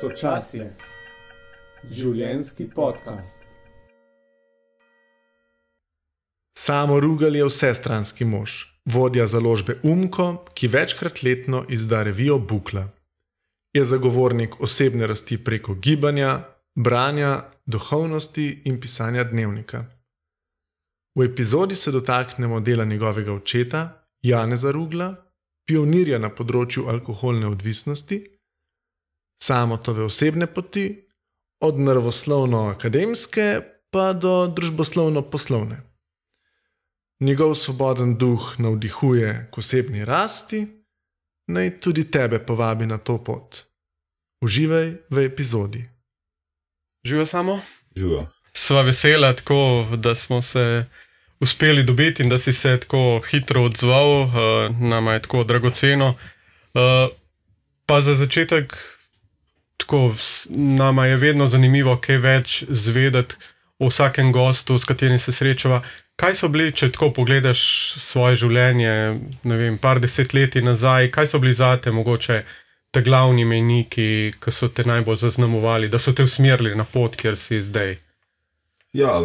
Sočasje. Življenjski podcast. Samo Rugal je vsestranski mož, vodja založbe Umko, ki večkrat letno izda revijo Bukla. Je zagovornik osebne rasti preko gibanja, branja, duhovnosti in pisanja dnevnika. V epizodi se dotaknemo dela njegovega očeta, Janeza Rugla, pionirja na področju alkoholne odvisnosti, Samotove osebne poti, od naravoslovno-akademske pa do družboslovno-poslovne. Njegov svoboden duh navdihuje k osebni rasti, naj tudi tebe povabi na to pot. Uživaj v epizodi. Živijo Samo? Živijo. Sva vesela tako, da smo se uspeli dobiti in da si se tako hitro odzval, nama je tako dragoceno. Pa za začetek, tako, nama je vedno zanimivo kaj več zvedeti o vsakem gostu, s katerim se srečava. Kaj so bili, če tako pogledaš svoje življenje, ne vem, par desetletij nazaj, kaj so bili zate mogoče te glavni mejniki, ki so te najbolj zaznamovali, da so te usmerili na pot, kjer si zdaj? Ja,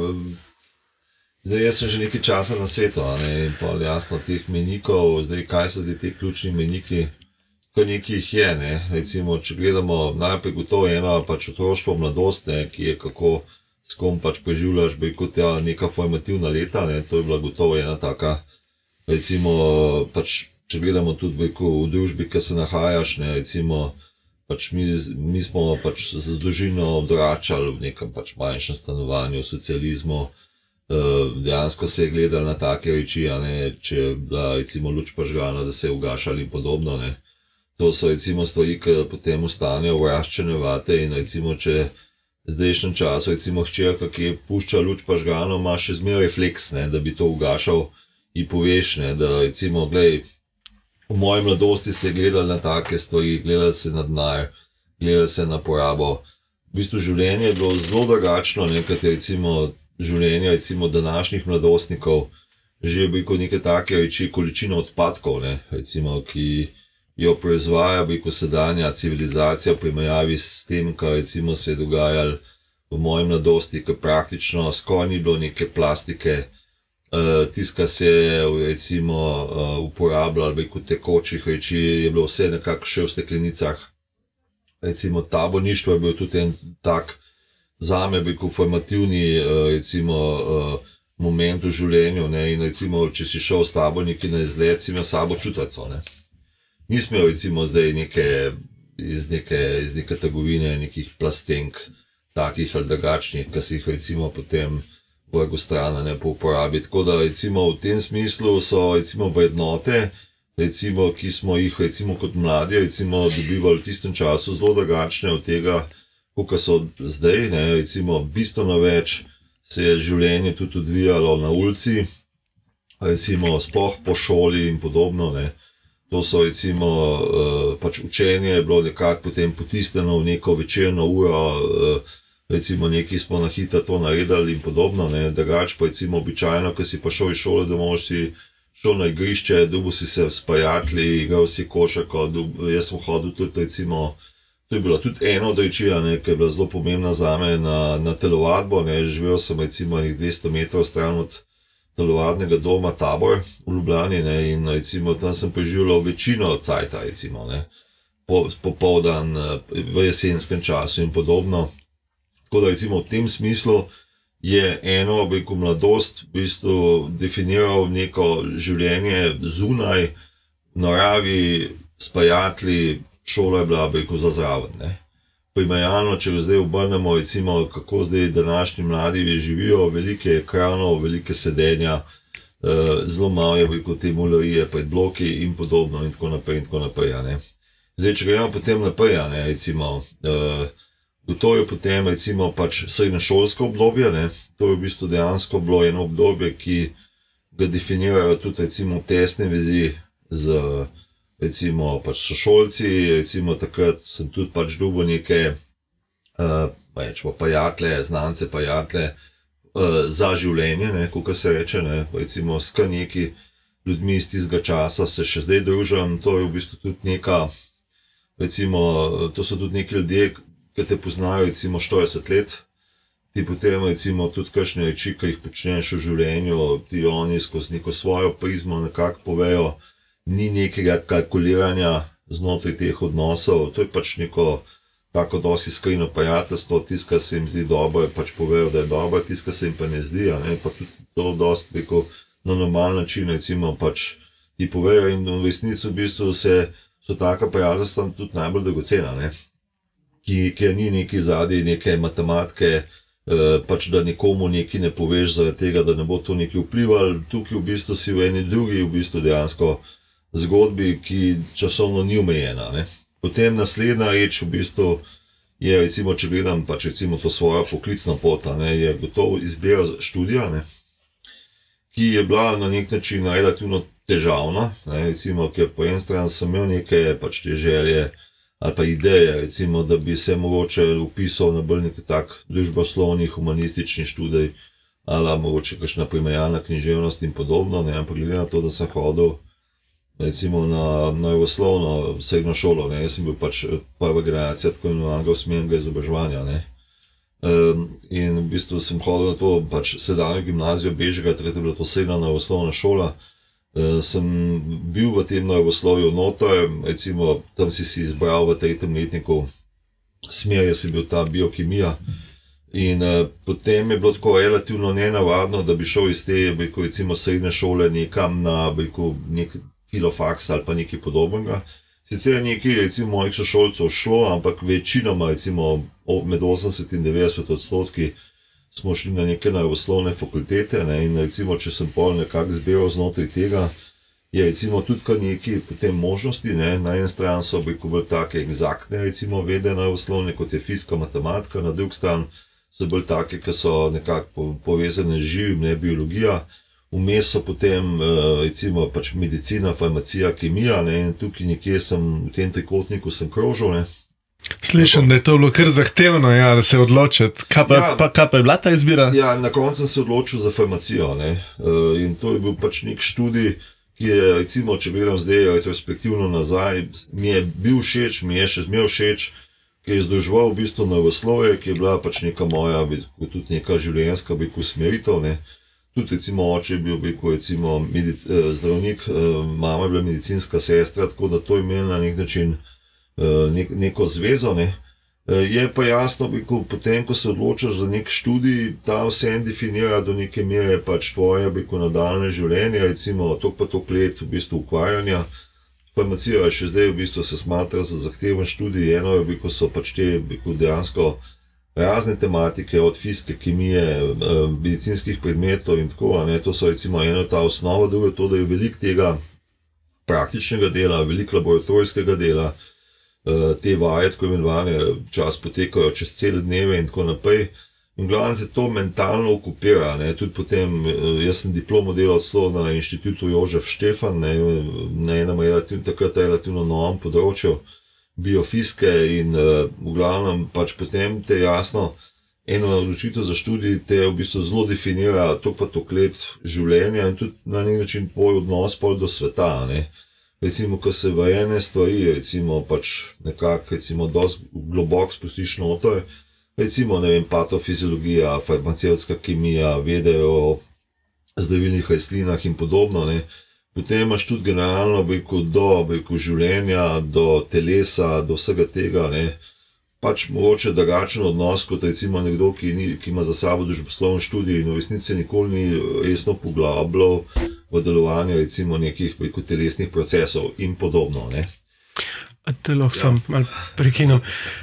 zdaj jaz sem že nekaj časa na svetu, in pa jasno teh mejnikov, zdaj kaj so ti ključni mejniki, ko nekaj jih je, ne, recimo, če gledamo najprej gotovo eno pač otroštvo, mladost, ne, ki je kako s kom pač preživljaš, bi kot neka formativna leta, ne, to je bila gotovo ena taka, recimo, pač, če gledamo tudi v družbi, ki se nahajaš, ne, recimo, pač mi smo pač z družino odračali v nekem pač manjšem stanovanju, v socializmu, dejansko se je gledali na take reči, ne, če je bila recimo luč požgana, da se je ugašali in podobno, ne. To so recimo stvari, ki potem ostanejo vraščene vate in recimo, če v zdajšnjem času recimo hčerka, ki je pušča luč požgano, ima še zmeraj refleks, ne, da bi to ugašal in poveš, ne, da recimo, glej, v moji mladosti se je gledali na take stvari, gledali se na denar, gledali se na porabo. V bistvu življenje je bilo zelo drugačno, nekaj recimo življenje recimo današnjih mladostnikov, že bi kot neke take reči količina odpadkov, ne, recimo, ki jo proizvaja bi kot sedanja civilizacija v primerjavi s tem, kar recimo se je dogajalo v moji mladosti, ker praktično skoraj ni bilo neke plastike, tiska se je recimo uporabljalo bi kot tekočih reči, je bilo vse nekako še v steklenicah. Recimo taborništvo je bil tudi en tak zame bi kot formativni recimo moment v življenju, ne, in recimo, če si šel s taborniki na izlet, si imel sabo čutaco, ne. Nismo recimo zdaj iz neke trgovine, nekih plastenk, takih ali drugačnih, ki si jih recimo potem vrgo stran ne po uporabi. Tako da recimo v tem smislu so recimo vrednote, recimo, ki smo jih recimo kot mladi recimo dobivali v tistem času zelo drugačne od tega, kot so zdaj, ne, recimo bistveno več se je življenje tudi odvijalo na ulici, recimo sploh po šoli in podobno, ne. To so recimo, pač učenje je bilo nekako potem potisnjeno v neko večerno uro, recimo nekaj smo na hitro to naredili in podobno, ne, drugače pa recimo običajno, ko si pa šel iz šole domov, si šel na igrišče, dobil si se s prijatelji, igral si košarko, jaz sem hodil tudi recimo, to je bilo tudi eno od reči, ne, ki je bila zelo pomembna zame na telovadbo, ne, živel sem recimo 200 metrov stran od telovadnega doma Tabor v Ljubljani, ne, in recimo tam sem preživljal večino cajta, recimo, ne, popoldan v jesenskem času in podobno. Tako da recimo v tem smislu je eno, bi rekel, mladost v bistvu definiral neko življenje zunaj, v naravi, s prijatelji, šola je bila, bi rekel, za zraven, ne. Primerjalno, če zdaj obrnemo, recimo, kako zdaj današnji mladi živijo, velike ekranov, velike sedenja, zelo malo je veliko te mularije pred bloki in podobno in tako naprej, ne. Zdaj, če gremo potem naprej, ne, recimo, to je potem, recimo, pač srednješolsko obdobje, ne, to je v bistvu dejansko bilo eno obdobje, ki ga definirajo tudi, recimo, tesne vezi z recimo pač sošolci, recimo takrat sem tudi pač dobil neke prijatelje, znance prijatelje za življenje, ne, kakor se reče, ne, recimo s kar neki ljudmi iz tistega časa se še zdaj družim, to je v bistvu tudi neka, recimo, to so tudi neki ljudje, ki te poznajo recimo 40 let, ti potem recimo tudi kakšne reči, ki jih počneš v življenju, ti oni skozi neko svojo prizmo nekako povejo, ni nekega kalkuliranja znotraj teh odnosov, to je pač neko tako dosti iskreno prijateljstvo, tisto, kar se jim zdi dobro, pač povejo, da je dobro, tisto, kar se jim pa ne zdi, pa tudi to dosti preko na normalen način, recimo pač ti povejo in v resnici v bistvu so taka prijateljstva tudi najbolj dragocena, ker ni neki zadnji neke matematike, pač da nikomu nekaj ne poveš zaradi tega, da ne bo to nekaj vplivalo, tukaj v bistvu si v eni drugi v bistvu dejansko zgodbi, ki časovno ni omejena. Potem naslednja reč v bistvu je, recimo, če gledam pač recimo to svojo poklicno pot, je gotovo izbira študija, ki je bila na nek način relativno težavna, recimo, ker po eni strani sem imel neke pač te želje ali pa ideje, recimo, da bi se mogoče upisal na bolj nek tak družboslovni, humanistični študij ali mogoče kakšna primerjalna književnost in podobno, ampak glede na to, da sem hodil recimo na naravoslovno srednjo šolo, jaz sem bil pač prva generacija tako imenovanega usmernega izobraževanja, in v bistvu sem hodil na to pač sedanjo gimnazijo Bežigrad, takrat je bila to srednja naravoslovna šola, sem bil v tem naravoslovju noter, recimo tam si izbral v 3. letniku smer, jaz sem bil ta biokemija, in potem je bilo tako relativno nenavadno, da bi šel iz te, recimo srednje šole nekam na, nek filofaks ali pa nekaj podobnega. Sicer je nekaj, recimo, mojih sošolcev šlo, ampak večinoma, recimo, med 80 in 90% smo šli na neke naravoslovne fakultete, in recimo, če sem pol nekako zbiral znotraj tega, je recimo tudi kar nekaj potem možnosti, na eni strani so bolj take egzaktne, recimo, vede naravoslovne, kot je fizika, matematika, na drugi strani so bolj take, ki so nekako povezane z živim, biologija. Vmes so potem recimo pač medicina, farmacija, kemija, in tukaj nekje sem v tem trikotniku sem krožil. Slišim, da je to bilo kar zahtevno, da se odločiti. Kaj pa je bila ta izbira? Ja, na koncu sem se odločil za farmacijo, in to je bil pač nek študij, ki je, recimo, če gledam zdaj retrospektivno nazaj, mi je bil všeč, mi je še zmeraj všeč, ki je združeval v bistvu naravoslovje, ki je bila pač neka moja, tudi neka življenjska usmeritev, Tudi recimo oče je bil recimo zdravnik, mama je bila medicinska sestra, tako da to je imel na nek način neko zvezo. Je pa jasno, potem, ko se odločaš za nek študij, ta vse definira do neke mere pač tvoje nadaljnje življenje, recimo toliko pa toliko let v bistvu ukvarjanja. Farmacija je še zdaj v bistvu se smatra za zahteven študij, eno je, so pač te dejansko razne tematike, od fizike, kemije, medicinskih predmetov in tako, to so recimo eno ta osnova, drugo je to, da je veliko tega praktičnega dela, veliko laboratorijskega dela, te vaje, tako imenovane, čas potekajo čez cele dneve in tako naprej. In glavno te to mentalno okupira, tudi potem, jaz sem diplomo delal celo na inštitutu Jožef Štefan, na enem takrat relativno novem področju biofizike in v glavnem pač potem te jasno eno odločitev za študij te v bistvu zelo definira toliko pa toliko let življenja in tudi na nek način tvoj odnos do sveta. Recimo, ko se v ene stvari, recimo pač nekako, recimo dosti globoko spustiš noter, recimo, ne vem, patofiziologija, farmacevtska kemija, vede o zdravilnih rastlinah in podobno, potem imaš tudi generalno do življenja, do telesa, do vsega tega, pač mogoče drugačen odnos kot recimo nekdo, ki ima za sabo družboslovni študij in v resnici nikoli ni resno poglabljal v delovanje recimo nekih telesnih procesov in podobno. Te lahko sam malo prekinem.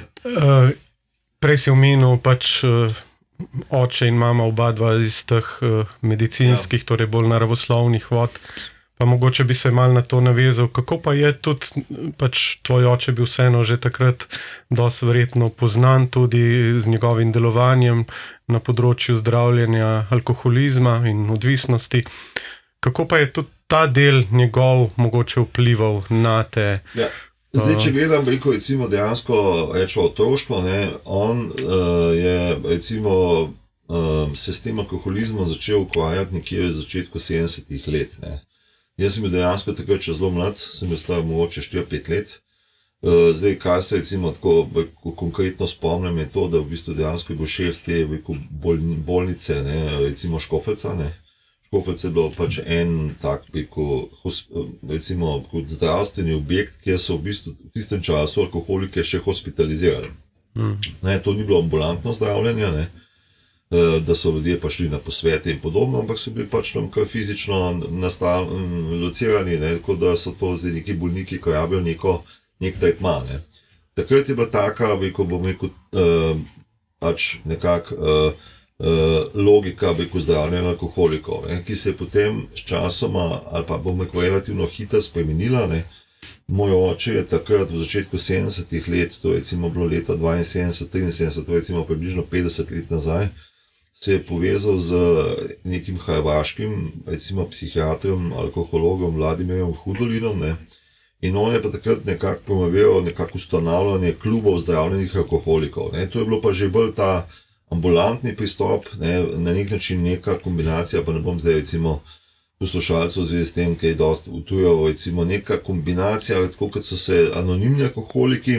Prej si omenil pač oče in mama, oba dva iz teh medicinskih, torej bolj naravoslovnih vod. Pa mogoče bi se malo na to navezal, kako pa je tudi, pač tvoj oče bil vseeno že takrat dosti verjetno poznan tudi z njegovim delovanjem na področju zdravljenja alkoholizma in odvisnosti. Kako pa je tudi ta del njegov mogoče vplival na te? Ja. Zdaj, če gledam, recimo dejansko rečemo otroštvo, on je recimo se s tem alkoholizmom začel ukvarjati nekje v začetku 70-ih let, Jaz sem bil dejansko takrat še zelo mlad, sem bil star mogoče 4-5 let. Zdaj, kaj se recimo tako konkretno spomnim, je to, da v bistvu dejansko je bil šef te bolnice, ne, recimo Škofljica, ne. Škofljica je bilo pač en tak, recimo kot zdravstveni objekt, kjer so v bistvu v tistem času alkoholike še hospitalizirali. Ne, to ni bilo ambulantno zdravljenje, ne, da so ljudje pa šli na posvete in podobno, ampak so bili pač tam kar fizično locirani, ne, tako da so to zdaj neki bolniki, ko rabijo nek tretma, ne. Takrat je bila taka, bom rekel, pač nekako logika zdravljenja alkoholikov, ne, ki se je potem s časoma, ali pa bom rekel, relativno hitro spremenila, ne. Moj oče je takrat v začetku 70-ih let, to je recimo bilo leta 72-73, to je recimo približno 50 let nazaj, se je povezal z nekim hrvaškim, recimo psihiatrom, alkohologom Vladimirjem Hudolinom, ne. In on je pa takrat nekako promoviral nekako ustanavljanje klubov zdravljenih alkoholikov, ne. To je bilo pa že bolj ta ambulantni pristop, ne, na nek način neka kombinacija, pa ne bom zdaj recimo poslušalcev v zvezi s tem, ki je dosti utujal, recimo neka kombinacija, tako kot so se anonimni alkoholiki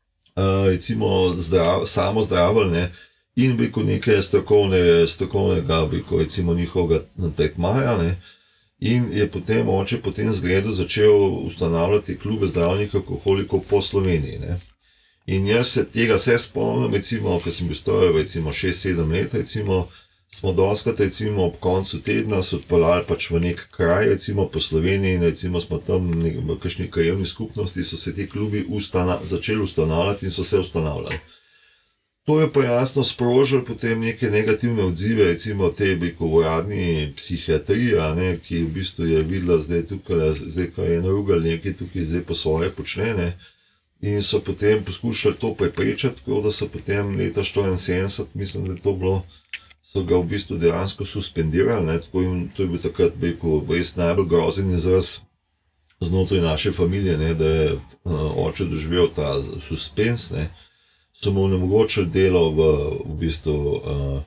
recimo samo zdravili, ne, in nekaj strokovnega recimo njihovega tretmaja, ne. In je potem oče po tem zgledu začel ustanavljati klube zdravljenih alkoholikov po Sloveniji, ne. In jaz se tega spomnim, recimo, ko sem bil star, recimo 6-7 let, recimo, smo dostikrat recimo ob koncu tedna se odpeljali pač v nek kraj, recimo po Sloveniji, in recimo smo tam v kakšni krajevni skupnosti, so se ti klubi začeli ustanavljati in so se ustanavljali. To je pa jasno sprožilo potem neke negativne odzive, recimo te uradni psihiatrije, ne, ki v bistvu je videla zdaj tukaj, ko je Rugal nekaj tukaj zdaj po svoje počne, ne, in so potem poskušali to preprečiti, tako da so potem leta 1974, mislim, da je to bilo, so ga v bistvu dejansko suspendirali, ne, tako in to je bil takrat, res najbolj grozen izraz znotraj naše familije, ne, da je oče doživel ta suspens, ne. So mu onemogočili delo v bistvu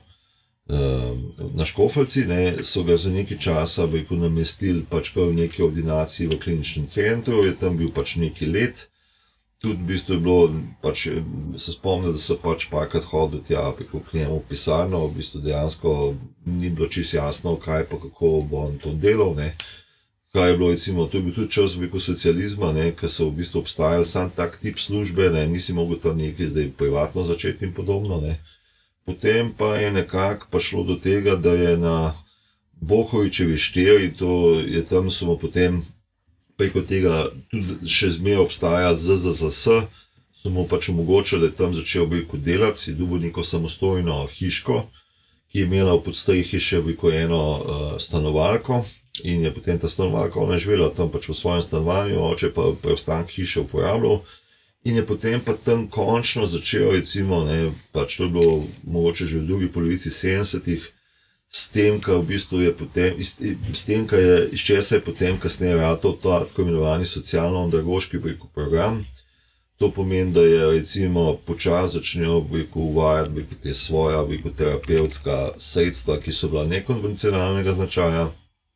na Škofljici, ne, so ga za nekaj časa namestili pač v neki ordinaciji v kliničnem centru, je tam bil pač nekaj let. Tudi v bistvu je bilo, pač se spomnim, da so pač parkrat hodil tja k njemu v pisarno, v bistvu dejansko ni bilo čisto jasno, kaj pa kako bo on to delal, ne. Kaj je bilo, recimo, to je bil tudi čas socializma, ne, ker so v bistvu obstajali sam tak tip službe, ne, nisi mogel tam nekaj zdaj privatno začeti in podobno, ne. Potem pa je nekako prišlo do tega, da je na Bohovičevi 4, to je tam, so mu potem preko tega tudi še zmeraj obstaja ZZZS, so mu pač omogočili, da je tam začel delati, si dobil neko samostojno hiško, ki je imela v podstrehi še eno stanovalko. In je potem ta stanovalka, ona je živela tam pač v svojem stanovanju, oče pa preostanek hiše uporabljal. In je potem pa tam končno začel, recimo, ne, pač to je bilo mogoče že v drugi polovici 70-ih, s tem, kar v bistvu je potem, s tem, kar je, iz česa je potem kasneje ratal ta tako imenovani socialno-andragoški program. To pomeni, da je recimo počasi začel uvajati te svoja terapevtska sredstva, ki so bila nekonvencionalnega značaja,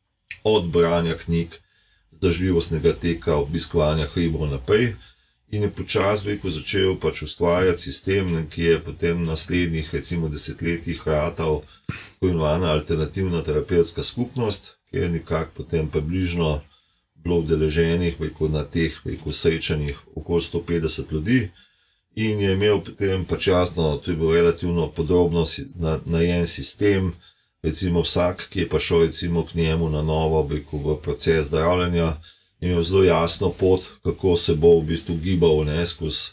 od branja knjig, zdržljivostnega teka, obiskovanja hribov naprej, in je počasi začel pač ustvarjati sistem, ki je potem v naslednjih recimo desetletjih ratal tako imenovana alternativna terapevtska skupnost, ki je nekako potem približno bilo udeleženih na teh srečanjih okoli 150 ljudi, in je imel potem pač jasno, to je bil relativno podrobno narejen sistem. Recimo vsak, ki je pa šel recimo k njemu na novo v proces zdravljenja, je imel zelo jasno pot, kako se bo v bistvu gibal, ne, skozi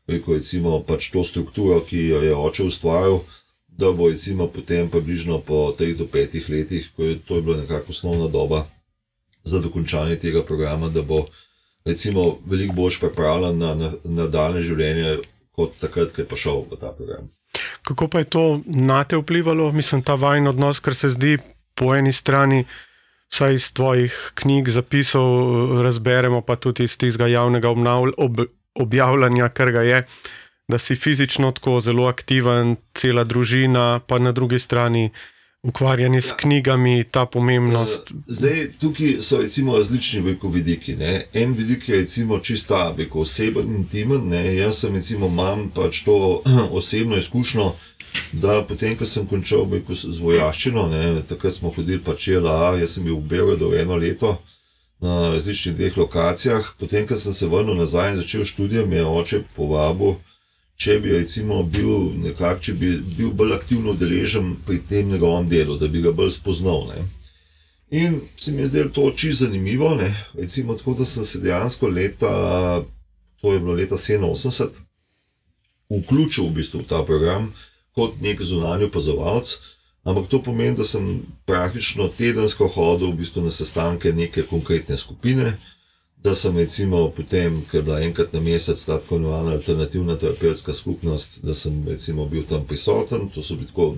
recimo pač to strukturo, ki jo je oče ustvaril, da bo recimo potem približno po 3 do 5 letih, ko je to bila nekako osnovna doba za dokončanje tega programa, da bo recimo veliko bolj pripravljen na nadaljnje življenje kot takrat, ko je pa šel v ta program. Kako pa je to nate vplivalo, mislim, ta vajin odnos, ker se zdi po eni strani, saj iz tvojih knjig, zapisov razberemo, pa tudi iz tistega javnega objavljanja, kar ga je, da si fizično tako zelo aktiven, cela družina, pa na drugi strani ukvarjanje s knjigami, ta pomembnost. Zdaj, tukaj so recimo različni vidiki. Ne? En vidik je recimo čista oseben, intimen. Ne? Jaz sem recimo imam pač to osebno izkušnjo, da potem, ko sem končal z vojaščino, ne? Takrat smo hodili pač JLA, jaz sem bil v Beogradu 1 leto na različnih 2 lokacijah. Potem, ko sem se vrnil nazaj in začel študij, me je oče povabil, če bi recimo bil bolj aktivno udeležen pri tem njegovem delu, da bi ga bolj spoznal. Ne. In se mi je zdelo to čisto zanimivo, ne. Recimo tako, da sem se dejansko to je bilo leta 87, vključil v bistvu v ta program kot nek zunanji opazovalec, ampak to pomeni, da sem praktično tedensko hodil v bistvu na sestanke neke konkretne skupine, da sem recimo potem, ker je bila enkrat na mesec ta tako imenovana alternativna terapevtska skupnost, da sem recimo bil tam prisoten, to so bili tako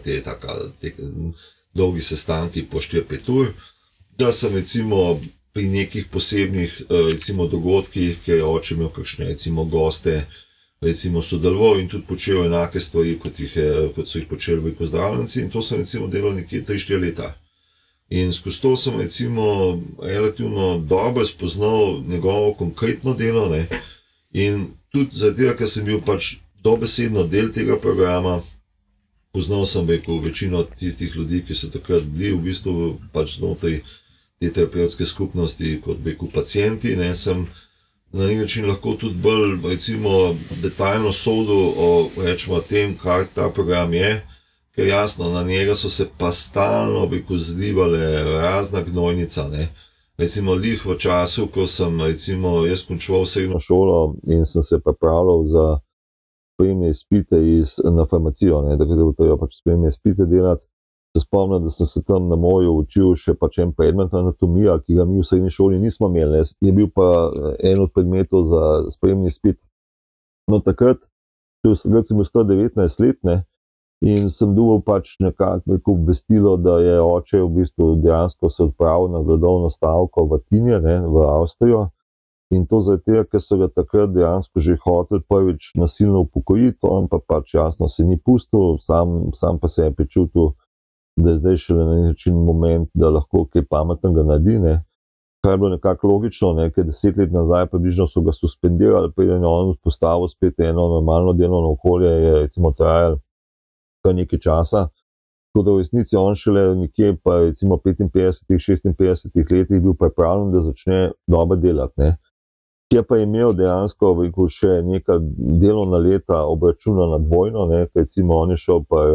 dolgi sestanki po 4-5 ur, da sem recimo pri nekih posebnih recimo dogodkih, kjer je oče imel kakšne recimo goste, recimo sodeloval in tudi počel enake stvari, kot so jih počeli zdravljenci, in to sem recimo delal nekje 3-4 leta. In skozi to sem recimo relativno dobro spoznal njegovo konkretno delo, ne? In tudi zaradi tega, ker sem bil pač dobesedno del tega programa, poznal sem večino tistih ljudi, ki so takrat bili v bistvu pač znotraj te terapevtske skupnosti kot pacienti, ne? Sem na nek način lahko tudi bolj recimo detaljno sodil o tem, kaj ta program je, ker jasno, na njega so se pa stalno zlivale razna gnojnica, ne. Recimo lih v času, ko sem recimo jaz končal srednjo šolo in sem se pripravljal za sprejemne izpite na farmacijo, ne, da je treba pač sprejemne izpite delati. Se spomnim, da sem se tam na moju učil še pač en predmet anatomija, ki ga mi v srednji šoli nismo imeli, ne. Je bil pa en od predmetov za sprejemni izpit. No, takrat sem bil star 19 let, ne, in sem dobil pač nekako obvestilo, da je oče v bistvu dejansko se odpravil na gladovno stavko v Tinje, ne, v Avstrijo. In to zaradi tega, ker so ga takrat dejansko že hoteli prvič nasilno upokojiti, on pa pač jasno se ni pustil, sam pa se je pričutil, da je zdaj šele na način moment, da lahko kaj pametnega naredi, ne. Kar je bilo nekako logično, ne, ker 10 let nazaj približno so ga suspendirali, preden je on vzpostavil spet eno normalno delovno okolje, je recimo trajalo kar nekaj časa. Tako da v resnici on šele nekje pa recimo 55-56 letih bil pripravljen, da začne dobro delati, ne. Kjer pa je imel dejansko še neka delovna leta obračunana dvojno, ne, ker recimo on je šel pa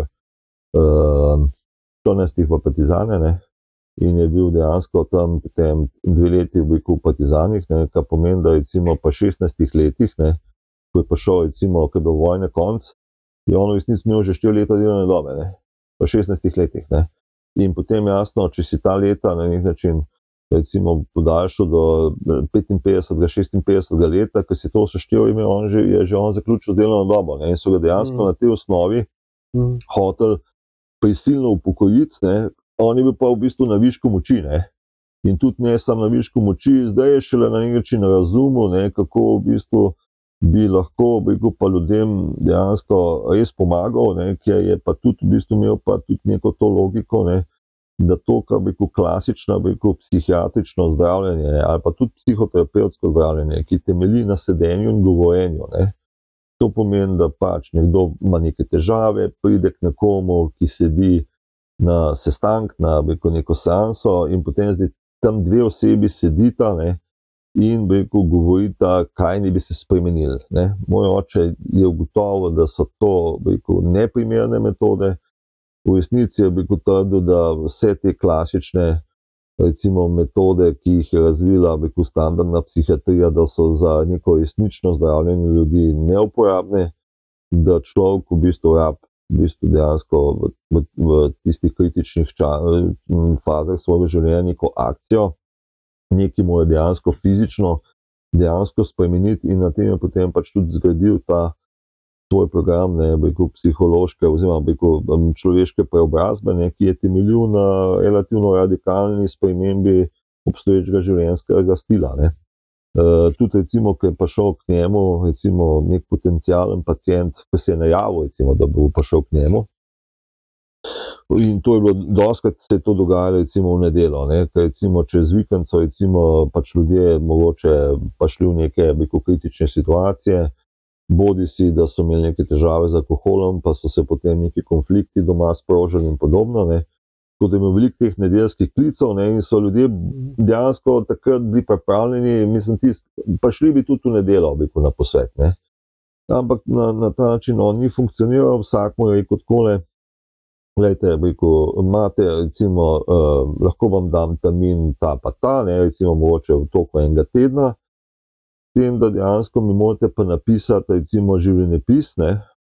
14 v partizane, ne, in je bil dejansko tam potem 2 leti v partizanih, ne, kar pomeni, da recimo pa 16 letih, ne, ko je pa šel recimo, ko je bil vojne konc, je on v resnici imel že 4 leta delovne dobe, ne, pa 16 letih, ne. In potem jasno, če si ta leta na nek način recimo podaljšal do 55-56 leta, ko si to seštel, je že on zaključil delovno dobo, ne, in so ga dejansko na tej osnovi hoteli prisilno upokojiti, ne. On je bil pa v bistvu na višku moči, ne. In tudi ne samo na višku moči, zdaj je šele na nek način razumel, ne, kako v bistvu bi lahko pa ljudem dejansko res pomagal, ne, ker je pa tudi v bistvu imel pa tudi neko to logiko, ne, da to, kar klasično psihiatrično zdravljenje, ne, ali pa tudi psihoterapevtsko zdravljenje, ki temelji na sedenju in govorjenju, ne. To pomeni, da pač nekdo ima neke težave, pride k nekomu, ki sedi na sestank, na neko seanso, in potem zdaj tam 2 osebi sedita, ne, in govorita, kaj ne bi se spremenili, ne. Moj oče je ugotovil, da so to neprimerne metode. V resnici je trdil, da vse te klasične recimo metode, ki jih je razvila standardna psihiatrija, da so za neko resnično zdravljenje ljudi neuporabne, da človek v bistvu dejansko v tistih kritičnih fazah svojega življenja neko akcijo, nekaj mora dejansko fizično dejansko spremeniti, in na tem je potem pač tudi zgradil ta svoj program, ne, psihološke oziroma človeške preobrazbe, ne, ki je temeljil na relativno radikalni spremembi obstoječega življenjskega stila, ne. Tudi recimo, ko je prišel k njemu recimo nek potencialen pacient, ko se je najavil recimo, da bo prišel k njemu, In to je bilo, doskrat se je to dogajalo recimo v nedeljo, ne, ker recimo čez vikend so recimo pač ljudje mogoče pa šli v neke kritične situacije, bodi si, da so imeli neke težave z alkoholom, pa so se potem neki konflikti doma sprožili in podobno, ne. Tako da je imel veliko teh nedeljskih klicev, ne, in so ljudje dejansko takrat bili pripravljeni, mislim, pa šli bi tudi v nedeljo, na posvet, ne. Ampak na ta način on ni funkcioniral, vsak mu je rekel takole, glejte, imate, recimo, lahko vam dam termin ta pa ta, ne, recimo mogoče v toku enega tedna, s tem, da dejansko mi morate pa napisati, recimo, življenjepis, ne,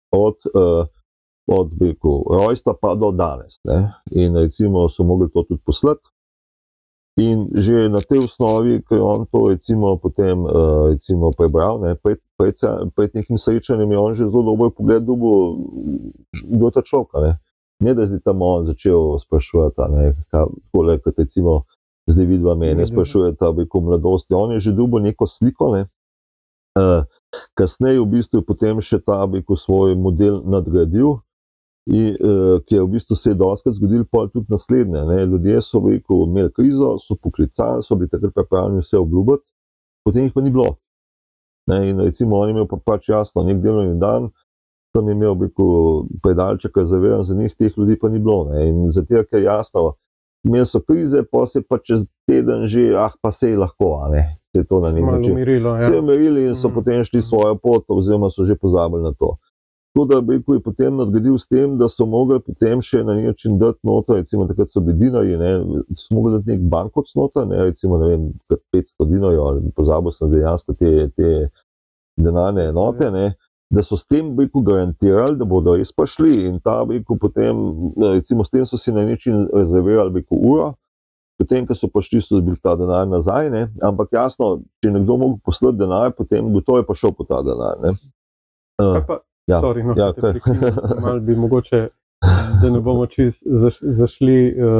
od rojstva pa do danes, ne, in recimo so mogli to tudi poslati. In že na tej osnovi, ko je on to recimo potem recimo prebral, ne, pred nekim srečanjem je on že zelo dober pogled dobil, kdo je ta človek, ne. Ne, da zdaj tam on začel sprašovati, ne, takole, kot recimo zdaj vidva mene sprašujeta o mladosti. On je že dobil neko sliko, ne. Kasneje v bistvu je potem še ta svoj model nadgradil, in, ki je v bistvu se je dostikrat zgodilo pol tudi naslednje, ne. Ljudje so imeli krizo, so poklicali, so bili takrat pripravljeni vse obljubiti, potem jih pa ni bilo. Ne, in recimo on je imel pa pač jasno nek delovni dan, tam je imel predalček zaveran za njih, teh ljudi pa ni bilo, ne. In zato, ker jasno, imeli so krize, pa se pa čez teden že, pa sej lahko, a ne. Se je to na nek način. Se je umirili in so potem šli svojo pot, oziroma so že pozabili na to. Tako da je potem nadgradil s tem, da so mogli potem še na nek način dati noter, recimo takrat so bili dinarji, ne, so mogli dati nek bankot noter, ne, recimo, ne vem, 500 dinarjev, ali pozabil sem dejansko te denarne enote, ne, da so s tem garantirali, da bodo res prišli, in ta potem, recimo s tem so si na nek način rezervirali uro, potem, ko so prišli, so dobili ta denar nazaj, ne, ampak jasno, če nekdo mogel poslati denar, potem gotovo je pa šel po ta denar, ne. Sorry, malo bi mogoče, da ne bomo čisto zašli,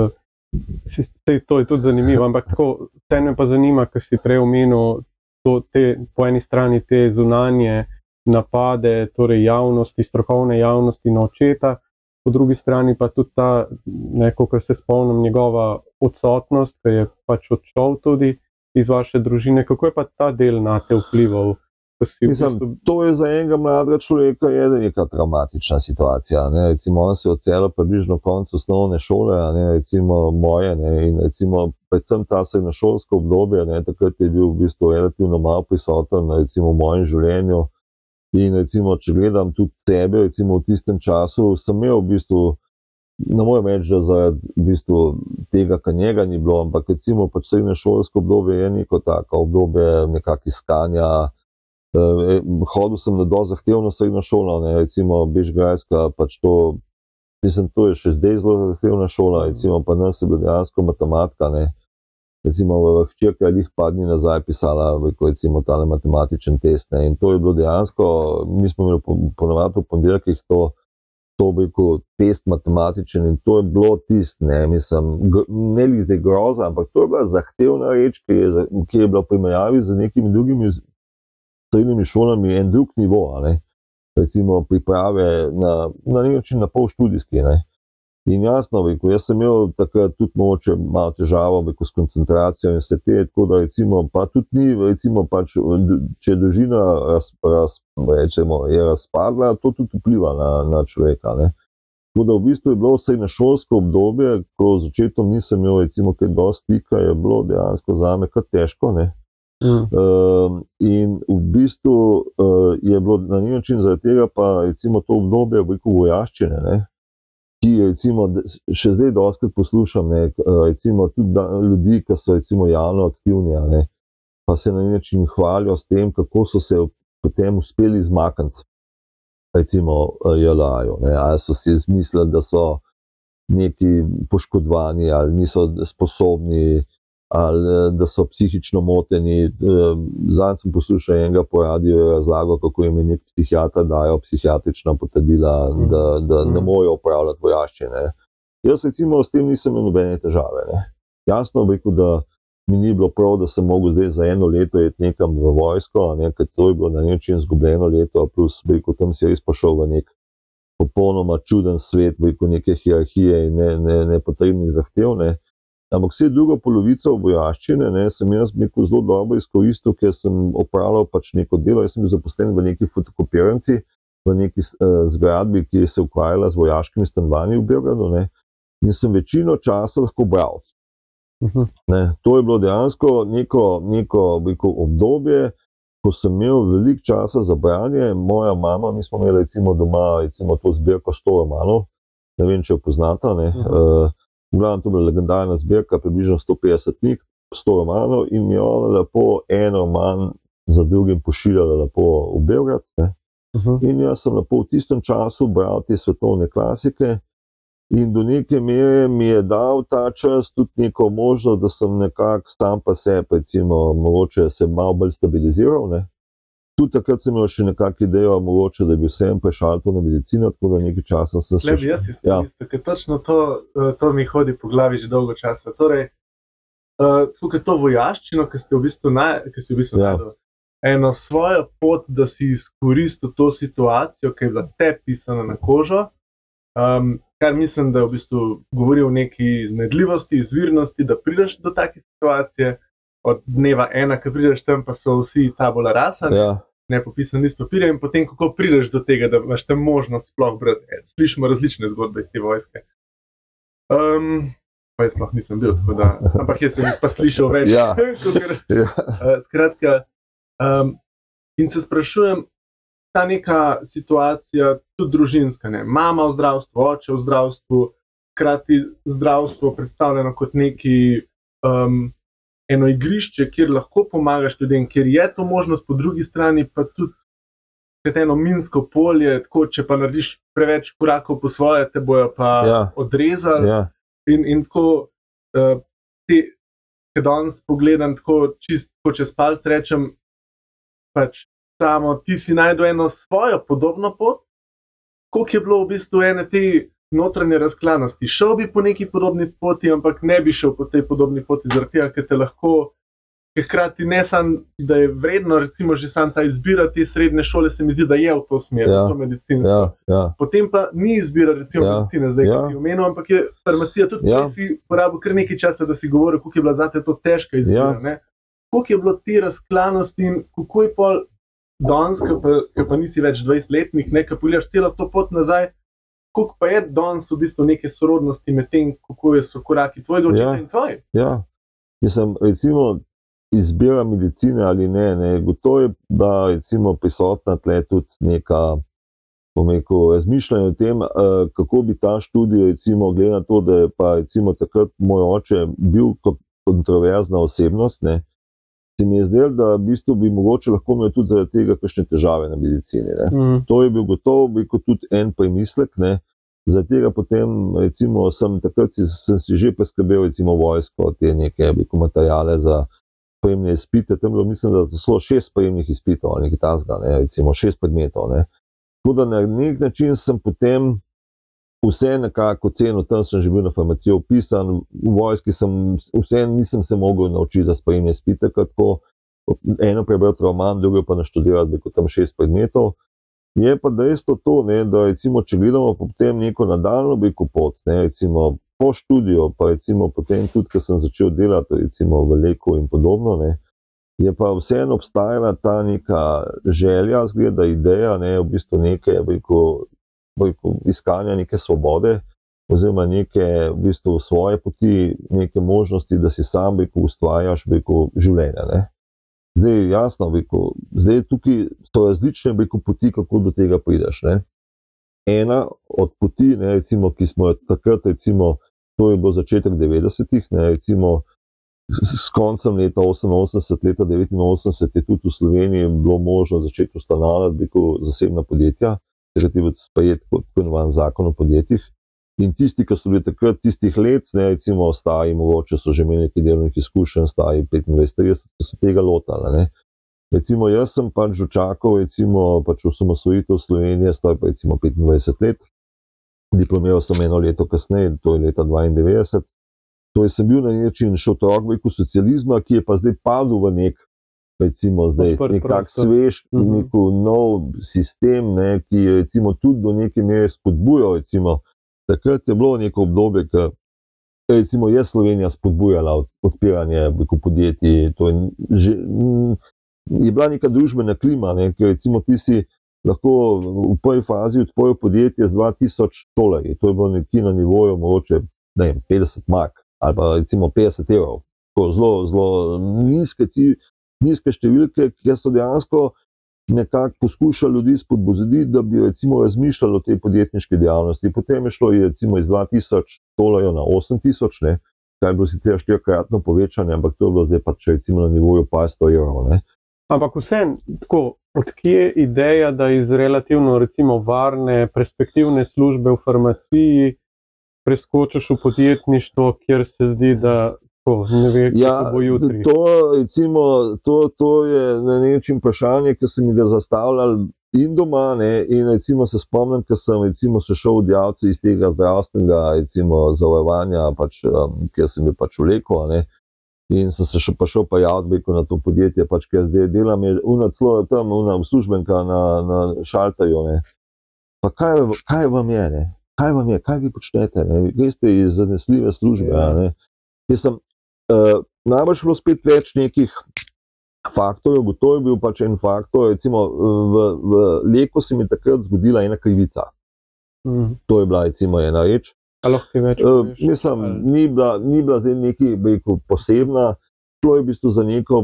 to je tudi zanimivo, ampak tako, vse me pa zanima, ker si prej omenil po eni strani te zunanje napade, torej javnosti, strokovne javnosti na očeta, po drugi strani pa tudi ta, kolikor se spomnim, njegova odsotnost, ki je pač odšel tudi iz vaše družine. Kako je pa ta del nate vplival? Mislim, to je za enega mladega človeka neka traumatična situacija, ne. Recimo on se je odselil približno konec osnovne šole, ne, recimo moje, ne, in recimo predvsem ta srednješolsko obdobje, ne, takrat je bil v bistvu relativno malo prisoten, recimo v mojem življenju. In recimo, če gledam tudi sebe, recimo v tistem času, sem imel v bistvu, ne morem reči, da zaradi v bistvu tega, kar njega ni bilo, ampak recimo pač srednješolsko obdobje je neko tako obdobje nekako iskanja. Hodil sem na dosti zahtevno srednjo šolo, ne, recimo bežgrajska, pač to, mislim, to je še zdaj zelo zahtevna šola, recimo pa nas je bila dejansko matematika, ne. Recimo hčerka je par dni nazaj pisala, recimo tale matematičen test, ne, in to je bilo dejansko, mi smo imeli ponavadi v ponedeljkih to test matematičen, in to je bilo tisto, ne, mislim, ne li zdaj groza, ampak to je bila zahtevna reč, ki je bila v primerjavi z nekimi drugimi srednjimi šolami en drug nivo, ne. Recimo priprave na nek način na pol študijski, ne. In jasno, jaz sem imel takrat tudi mogoče malo težavo s koncentracijo in vse te, tako da recimo pa tudi ni, recimo pač, če družina je razpadla, to tudi vpliva na človeka, ne. Tako da v bistvu je bilo srednješolsko obdobje, ko z očetom nisem imel recimo kaj dosti stika, je bilo dejansko zame kar težko, ne. In v bistvu je bilo na nek način zaradi tega pa recimo to obdobje vojaščine, ne, ki recimo še zdaj dostikrat poslušam, ne, recimo tudi ljudi, ki so recimo javno aktivni, ne, pa se na nek način hvalijo s tem, kako so se potem uspeli izmakniti recimo JLA-ju, ne, ali so si izmislili, da so neki poškodovani, ali niso sposobni, ali da so psihično moteni. Zadnjič sem poslušal enega po radiu, je razlagal, kako jim je nek psihiater dajal psihiatrična potrdila, da ne morejo opravljati vojaščine. Jaz recimo s tem nisem imel nobene težave, ne. Jasno bi rekel, da mi ni bilo prav, da sem mogel zdaj za 1 leto iti nekam v vojsko, ne, ker to je bilo na nek način izgubljeno leto, plus bi rekel, tam si res prišel v nek popolnoma čuden svet, neke hierarhije in nepotrebnih zahtev. Ne. Ampak vse drugo polovico vojaščine sem jaz zelo dobro izkoristil, ker sem opravljal pač neko delo. Jaz sem bil zaposlen v neki fotokopiranci, v neki zgradbi, ki se ukvarjala z vojaškimi stanovanji v Beogradu, ne. In sem večino časa lahko bral. To je bilo dejansko neko obdobje, ko sem imel veliko časa za branje. Moja mama, mi smo imeli doma to zbirko 100 romanov, ne vem, če jo poznate. V glavnem, to je bila legendarna zbirka, približno 150 knjig, 100 romanov, in mi je ona lepo en roman za drugim pošiljala lepo v Beograd. In jaz sem lepo v tistem času bral te svetovne klasike. In do neke mere mi je dal ta čas tudi neko možnost, da sem nekako sam pa sebi, mogoče se malo bolj stabiliziral. Ne. Tudi takrat sem imel še nekako idejo, mogoče, da bi vsem prešal to na medicino, tako da nekaj časa sem se... Lebi, jaz isto, ker točno to mi hodi po glavi že dolgo časa. Torej, tukaj to vojaščino, ki si v bistvu najdel eno svojo pot, da si izkoristil to situacijo, ki je bila te pisana na kožo, kar mislim, da v bistvu govori o neki iznajdljivosti, izvirnosti, da prideš do take situacije, od dneva ena, ko prideš tam, pa so vsi tabula rasa, ne popisan list papirja, in potem kako prideš do tega, da imaš tam možnost sploh brati. Slišimo različne zgodbe iz te vojske. Pa jaz sploh nisem bil, tako da, ampak jaz sem jih pa slišal več. Skratka, in se sprašujem, ta neka situacija, tudi družinska, ne, mama v zdravstvu, oče v zdravstvu, hkrati zdravstvo predstavljeno kot neki eno igrišče, kjer lahko pomagaš ljudem, kjer je to možnost, po drugi strani pa tudi eno minsko polje, tako, če pa narediš preveč korakov po svoje, te bojo pa odrezali. In tako, ko danes pogledam tako čisto čez palc, rečem, pač samo ti si najdel eno svojo podobno pot, koliko je bilo v bistvu ene te notranje razklanosti. Šel bi po neki podobni poti, ampak ne bi šel po tej podobni poti, zaradi tega, ker te lahko, hkrati ne samo, da je vredno, recimo že sam ta izbira te srednje šole, se mi zdi, da je v to smer, v to medicinsko. Potem pa ni izbira, recimo medicine, zdaj, ki si omenil, ampak je farmacija tudi, ki si porabil kar nekaj časa, da si govoril, koliko je bila zate to težka izbira, ne? Koliko je bilo te razklanosti in kako je pol danes, ki pa nisi več 20-letnik, ko pogledaš celo to pot nazaj, koliko pa je danes v bistvu neke sorodnosti med tem, kako so koraki tvojega očeta in tvoji? Mislim, recimo, izbira medicine ali ne, gotovo je, da recimo prisotna tle tudi neka, bom rekel, razmišljanje o tem, kako bi ta študij, recimo, glede na to, da je pa recimo takrat moj oče bil kontroverzna osebnost, ne, se mi je zdelo, da v bistvu bi mogoče lahko imel tudi zaradi tega kakšne težave na medicini. To je bil gotovo tudi en premislek, ne. Zaradi tega potem, recimo, sem si že preskrbel recimo vojsko, te neke materiale za sprejemne izpite, tam bilo, mislim, da so 6 sprejemnih izpitov, nekaj takega, ne, recimo 6 predmetov, ne. Tako da na nek način sem potem vse nekako cenil, tam sem že bil na farmacijo vpisan, v vojski nisem se mogel naučiti za sprejemne izpite, tako eno prebrati roman, drugo pa naštudirati, tam 6 predmetov. Je pa dejstvo to, ne, da recimo, če gledamo potem neko nadaljno pot, ne, recimo po študiju, pa recimo potem tudi, ko sem začel delati recimo v Leku in podobno, ne, je pa vseeno obstajala ta neka želja, zgleda ideja, ne, v bistvu neke iskanja neke svobode, oziroma neke v bistvu svoje poti, neke možnosti, da si sam ustvarjaš življenje. Ne. Zdaj, jasno, zdaj tukaj so različne poti, kako do tega prideš. Ne. Ena od poti, ne, recimo, ki smo jo takrat, recimo, to je bilo začetek 90-ih, ne, recimo, s koncem leta 88, leta 89 je tudi v Sloveniji bilo možno začeti ustanavljati zasebna podjetja, takrat je bil sprejet tako imenovan zakon o podjetjih. In tisti, ki so bili takrat tistih let, ne, recimo stari, mogoče so že imeli nekaj delovnih izkušenj, stari 25-30, so se tega lotali. Ne. Recimo jaz sem pač dočakal, recimo pač osamosvojitev Slovenije, star pa recimo 25 let, diplomiral sem eno leto kasneje, to je leta 92. Torej sem bil na način še otrok socializma, ki je pa zdaj padel v nek recimo zdaj nekak svež, neko nov sistem, ne, ki je recimo tudi do neke mere spodbujal, recimo takrat je bilo neko obdobje, ki recimo je Slovenija spodbujala odpiranje podjetij, to je bila neka družbena klima, ne, ki recimo ti si lahko v prvi fazi odprl podjetje z $2000, to je bilo nekje na nivoju mogoče, ne vem, 50 mark ali pa recimo 50 evrov. Zelo nizke številke, kjer so dejansko nekako poskušali ljudi spodbuditi, da bi recimo razmišljali o tej podjetniški dejavnosti. Potem je šlo recimo iz $2000 na 8000, ne, kar je bilo sicer 4-kratno povečanje, ampak to je bilo zdaj pač recimo na nivoju par 100 evrov. Ne. Ampak vsem, tako, odkje je ideja, da iz relativno recimo varne, perspektivne službe v farmaciji preskočiš v podjetništvo, kjer se zdi, da ne ve, kako bo jutri? To je na nečim vprašanje, ki so mi ga zastavljali in doma, ne, in recimo se spomnim, ko sem recimo se šel odjaviti iz tega zdravstvenega recimo zavarovanja, pač, kjer sem bil pač vlekel, ne, in sem se šel pa javiti na to podjetje, pač, ker zdaj delam je celo tam uslužbenka na šalterju, ne. Pa kaj vam je, ne? Kaj vi počnete, ne? Veste iz zanesljive službe, ne? Jaz sem najbolj bilo spet več nekih faktorjev, to je bil pač en faktor, recimo v Leku se mi takrat zgodila ena krivica. To je bila recimo ena reč. Mislim, ni bila zdaj nekaj posebna, šlo je v bistvu za neko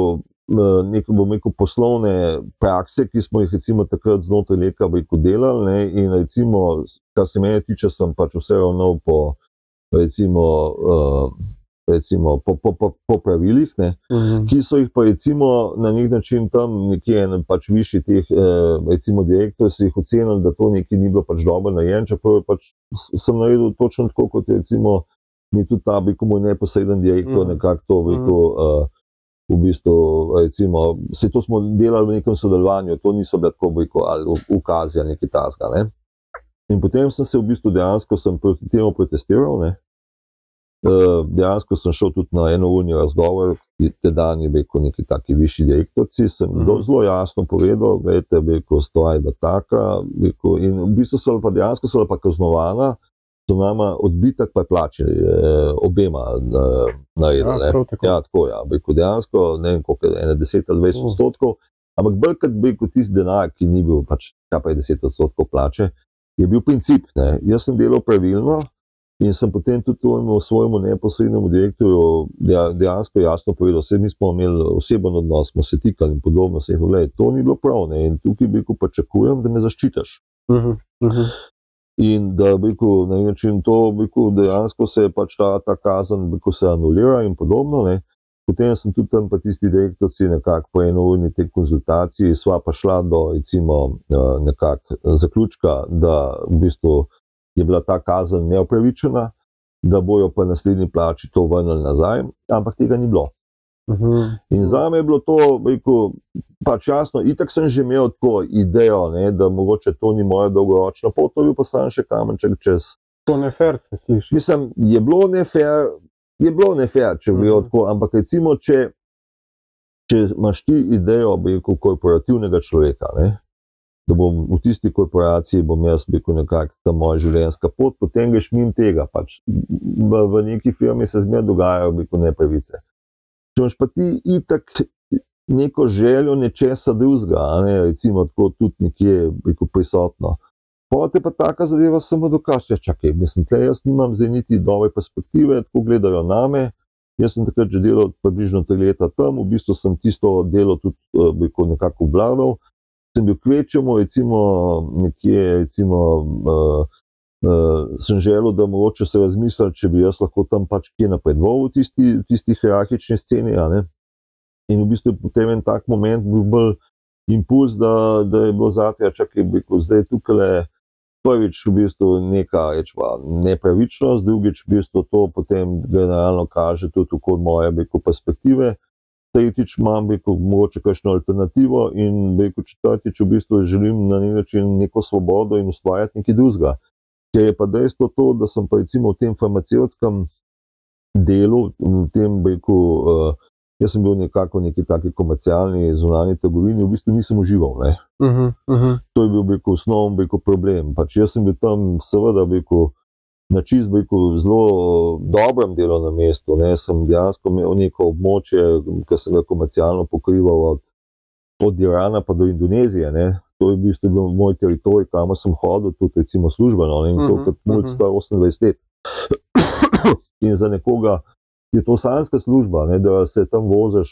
poslovne prakse, ki smo jih recimo takrat znotraj Leka delali, ne, in recimo, kar se mene tiče, sem pač vse ravnal po po pravilih, ne, ki so jih pa recimo na nek način tam nekje pač višji teh recimo direktorji so jih ocenili, da to nekaj ni bilo pač dobro narejeno, čeprav pač sem naredil točno tako, kot je recimo mi tudi ta moj neposreden direktor nekako to v bistvu recimo, vse to smo delali v nekem sodelovanju, to niso bile tako ali ukazi ali nekaj takega, ne. In potem sem se v bistvu dejansko sem proti temu protestiral, ne. Dejansko sem šel tudi na enourni razgovor, tedaj je neki taki višji direktorci, sem zelo jasno povedal, gledajte, stvar je bila taka, in v bistvu so pa dejansko kaznovana, so nama odbitek pa plačili obema naredili. Ja, tako, ja, dejansko, ne vem koliko, 10 ali 20%, ampak bolj kot tisti denar, ki ni bil pač, kaj pa je 10% plače, je bil princip, ne. Jaz sem delal pravilno, in sem potem tudi svojemu neposrednemu direktorju dejansko jasno povedal, vse mi smo imeli oseben odnos, smo se tikali in podobno, se jih gledali, to ni bilo prav, ne, in tukaj pričakujem, da me zaščitaš. In da na način to dejansko se pač ta kazen se anulira in podobno, ne. Potem sem tudi tam pa tisti direktorci nekako po enourni tej konzultaciji sva pa šla do recimo nekako zaključka, da v bistvu je bila ta kazen neupravičena, da bojo pa naslednji plači to vrnili nazaj, ampak tega ni bilo. In zame je bilo to, pač jasno, itak sem že imel tako idejo, ne, da mogoče to ni moja dolgoročna pot, to bi pa sam še kamenček čez. To ne fair se sliši. Mislim, je bilo ne fair, če bi tako, ampak recimo, če imaš ti idejo, korporativnega človeka, ne, da bom v tisti korporaciji, bom jaz nekako ta moja življenjska pot, potem greš mimo tega, pač v neki firmi se zmeraj dogajajo nepravice. Če imaš pa ti itak neko željo nečesa drugega, ne, recimo tako tudi nekje prisotno, pa te pa taka zadeva samo dokaz, čakaj, mislim, jaz nimam zdaj niti dobre perspektive, tako gledajo name, jaz sem takrat že delal približno 3 leta tam, v bistvu sem tisto delo tudi nekako obvladal, sem bil kvečemu, recimo nekje, recimo sem želel, da mogoče se razmisliti, če bi jaz lahko tam pač kje napredoval v tisti hierarhični sceni, a ne. In v bistvu potem en tak moment bil bolj impuls, da je bilo zate, čakaj, zdaj tukaj prvič v bistvu neka nepravičnost, drugič v bistvu to potem generalno kaže tudi okoli moje perspektive, tretjič imam mogoče kakšno alternativo in četrtič v bistvu želim na nek način neko svobodo in ustvarjati nekaj drugega. Ker je pa dejstvo to, da sem pa recimo v tem farmacevtskem delu, v tem Jaz sem bil nekako v neki taki komercialni zunanji trgovini, v bistvu nisem užival. Ne. To je bil osnovni problem. Pač jaz sem bil tam seveda na čist zelo dobrem delovnem mestu. Ne. Sem dejansko imel neko območje, ki sem ga komercialno pokrival od Irana pa do Indonezije. Ne. To je v bistvu bil moj teritorij, kamor sem hodil, tudi recimo službeno, in to kot mulj star 28 let. In za nekoga je to sanjska služba, ne, da se tam voziš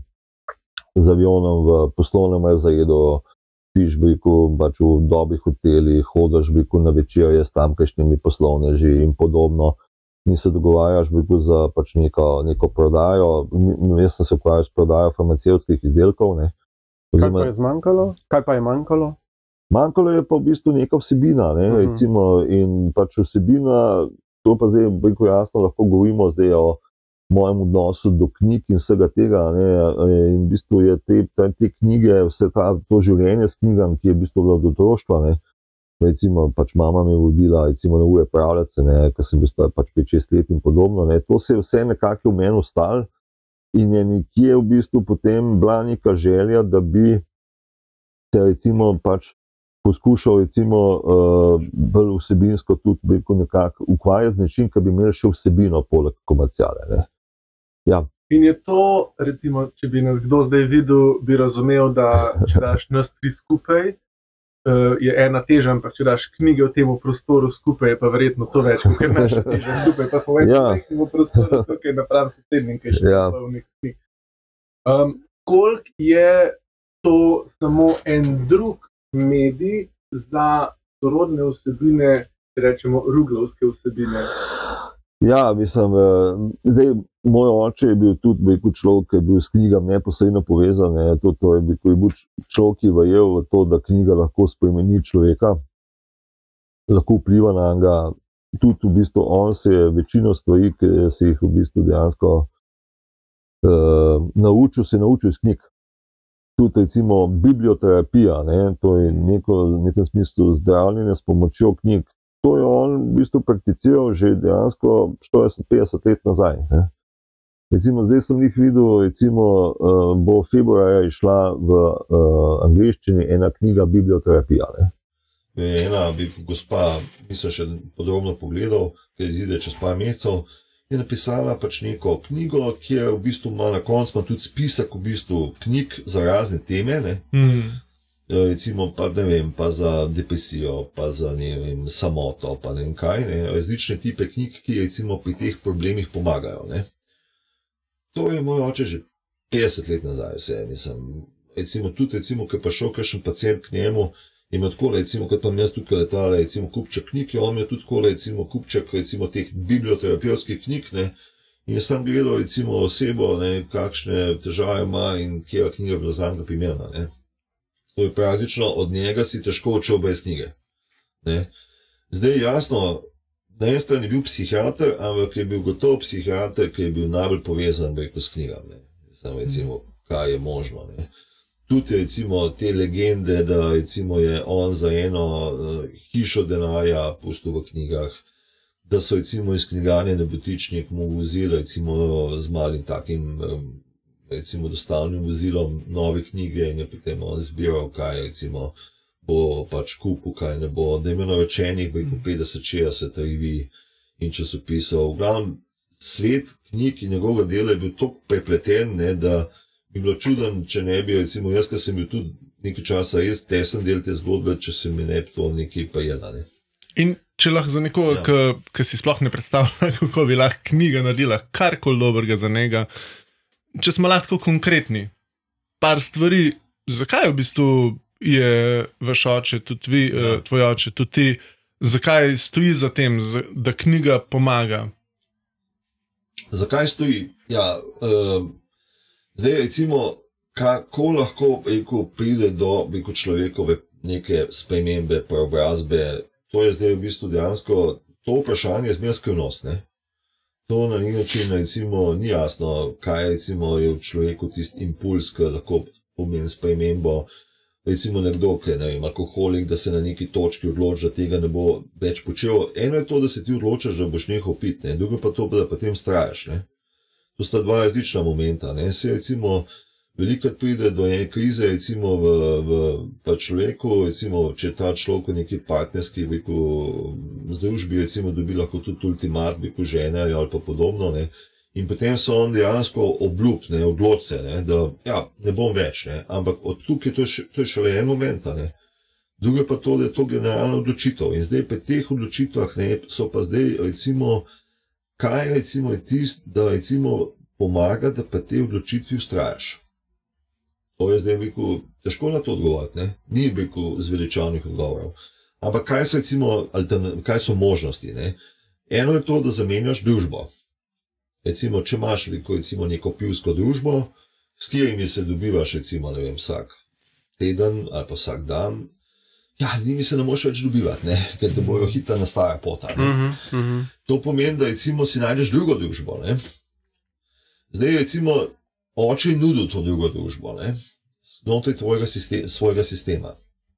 z avionom v poslovnem razredu, piš pač v dobrih hotelih, hodiš na večerje s tamkajšnjimi poslovneži in podobno. In se dogovarjaš za pač neko prodajo. Jaz sem se ukvarjal s prodajo farmacevtskih izdelkov. Ne. Kaj pa je manjkalo? Manjkalo je pa v bistvu neka vsebina, ne, recimo, in pač vsebina, to pa zdaj jasno lahko govorimo zdaj o mojem odnosu do knjig in vsega tega, ne, in v bistvu je te knjige, vse to življenje s knjigami, ki je v bistvu bilo od otroštva, ne, recimo pač mama me vodila recimo na ure pravljice, ne, ker sem bil star pač 5-6 let in podobno, ne, to se je vse nekako v meni ostalo in je nekje v bistvu potem bila neka želja, da bi se recimo pač poskušal recimo bolj vsebinsko tudi nekako ukvarjati z nečim, ki bi imel še vsebino poleg komerciale, ne. Ja. In je to, recimo, če bi nas kdo zdaj videl, bi razumel, da če daš nas 3 skupaj, je ena teža, ampak če daš knjige v tem prostoru skupaj, je pa verjetno to več, kot naša teža skupaj, pa smo več v prostoru tukaj napravim sosednjim, kaj še polnih knjig. Koliko je to samo en drug medij za sorodne vsebine, rečemo ruglovske vsebine? Ja, mislim, zdaj moj oče je bil tudi človek, ki je bil s knjigami neposredno povezan. To je bil človek, ki je verjel v to, da knjiga lahko spremeni človeka, lahko vpliva na njega. Tudi v bistvu on se je večino stvari, ki se jih v bistvu dejansko naučil iz knjig. Tudi recimo biblioterapija, ne, to je v nekem smislu zdravljenje s pomočjo knjig. To je on v bistvu prakticiral že dejansko 40-50 let nazaj. Ne. Recimo zdaj sem jih videl, recimo bo februarja išla v angleščini ena knjiga biblioterapija. Ne. Ena gospa, nisem še podrobno pogledal, ker izide čez par mesecev, je napisala pač neko knjigo, kjer v bistvu ima na koncu tudi spisek v bistvu knjig za razne teme, ne. Recimo pa ne vem, pa za depresijo, pa za ne vem, samoto, pa ne vem kaj, ne, različne tipe knjig, ki recimo pri teh problemih pomagajo, ne. To je moj oče že 50 let nazaj vse, mislim, recimo tudi, recimo, ko je pa šel kakšen pacient k njemu, ima tako, recimo, kot pa jaz tukaj letale, recimo, kupček knjig, on je tudi tako, recimo, kupček, recimo, teh biblioterapevtskih knjig, ne, in sem gledal, recimo, osebo, ne, kakšne težave ima in kje je knjiga bila za njega primerna, ne. To je praktično od njega si težko odšel brez knjige, ne. Zdaj, jasno, na eni strani je bil psihiater, ampak je bil gotov psihiater, ki je bil najbolj povezan, s knjigami, ne. Samo, recimo, kaj je možno, ne. Tudi recimo te legende, da recimo je on za eno hišo denarja pustil v knjigah, da so recimo iz knjigarne na Botičnik mu vozili recimo z malim takim recimo dostavnim vozilom nove knjige in je potem on zbiral, kaj recimo bo pač kupil, kaj ne bo, da je imel naročenih 50-60 revij in časopisov. V glavnem svet knjig in njegovega dela je bil tako prepleten, ne, da bi bilo čuden, če ne bi, recimo jaz, ker sem bil tudi nekaj časa res tesen del te zgodbe, če se mi ne bi to nekaj pajela, ne. In če lahko za nekoga, ki si sploh ne predstavlja, kako bi lahko knjiga naredila karkoli dobrega za njega, če smo lahko konkretni, par stvari, zakaj v bistvu je vaš oče, tudi vi, tvoj oče, tudi ti, zakaj stoji za tem, da knjiga pomaga? Zakaj stoji? Ja, zdaj recimo, kako lahko pride do človekove neke spremembe, preobrazbe, to je zdaj v bistvu dejansko, to vprašanje je zmeraj skrivnost, ne. To na nek način recimo ni jasno, kaj recimo je v človeku tisti impuls, ki lahko pomeni spremembo. Recimo nekdo, ki je, ne vem, alkoholik, da se na neki točki odloči, da tega ne bo več počel. Eno je to, da se ti odločiš, da boš nehal piti, ne, drugo pa to, da potem strajaš, ne. To sta dva različna momenta. Ne. Se recimo velikokrat pride do ene krize recimo v človeku, recimo, če ta človek v neki partnerski združbi recimo dobi lahko tudi ultimat, žene ali pa podobno, ne. In potem so on dejansko odločce, ne, da ja, ne bom več, ne. Ampak od tukaj to je šele en moment, ne. Drugo pa to, da je to generalna odločitev. In zdaj pri teh odločitvah, ne, so pa zdaj recimo, kaj recimo je tist, da recimo pomaga, da pa te odločitvi ustrajaš. To je zdaj težko na to odgovoriti, ne? Ni zveličavnih odgovorov. Ampak kaj so recimo, kaj so možnosti, ne? Eno je to, da zamenjaš družbo. Recimo, če imaš recimo neko pivsko družbo, s katerimi se dobivaš recimo, ne vem, vsak teden ali pa vsak dan, ja, z njimi se ne moš več dobivati, ne? Ker te bojo hitro nastaja pota. Ne? To pomeni, da recimo si najdeš drugo družbo, ne? Zdaj recimo, oče je nudil to drugo družbo, ne? Znotraj svojega sistema.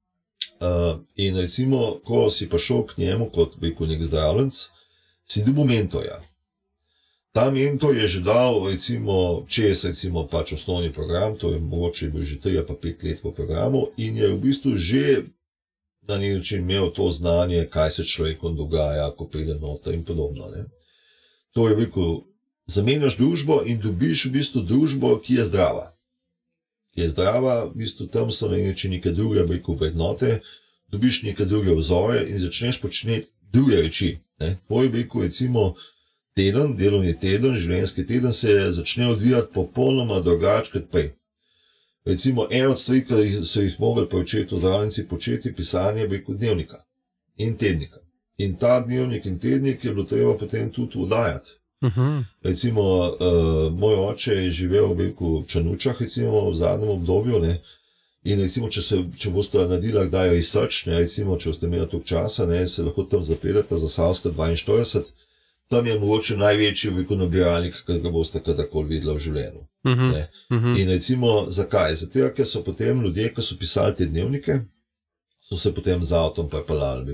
In recimo, ko si prišel k njemu kot nek zdravljenec, si dobil mentorja. Ta mentor je že dal recimo čez recimo pač osnovni program, to je mogoče bil že 3 pa 5 let v programu in je v bistvu že na nek način imel to znanje, kaj se človekom dogaja, ko pride noter in podobno. Ne? To je zamenjaš družbo in dobiš v bistvu družbo, ki je zdrava. Ki je zdrava, v bistvu tam so neke druge vrednote, dobiš neke druge vzore in začneš početi druge reči. Tvoj recimo teden, delovni teden, življenjski teden se začne odvijati popolnoma drugače kot prej. Recimo, eno od stvari, ki so jih mogli početi zdravljenci početi, pisanje dnevnika in tednika. In ta dnevnik in tednik je bilo treba potem tudi oddajati. Recimo, moj oče je živel v Črnučah, recimo, v zadnjem obdobju, ne, in recimo, če boste naredili kdaj research, ne, recimo, če boste imeli toliko časa, ne, se lahko tam zapeljete za Savska 42, tam je mogoče največji nabiralnik, ki ga boste kadarkoli videli v življenju. In recimo, zakaj? Zato, ker so potem ljudje, ki so pisali te dnevnike, so se potem z avtom pripeljali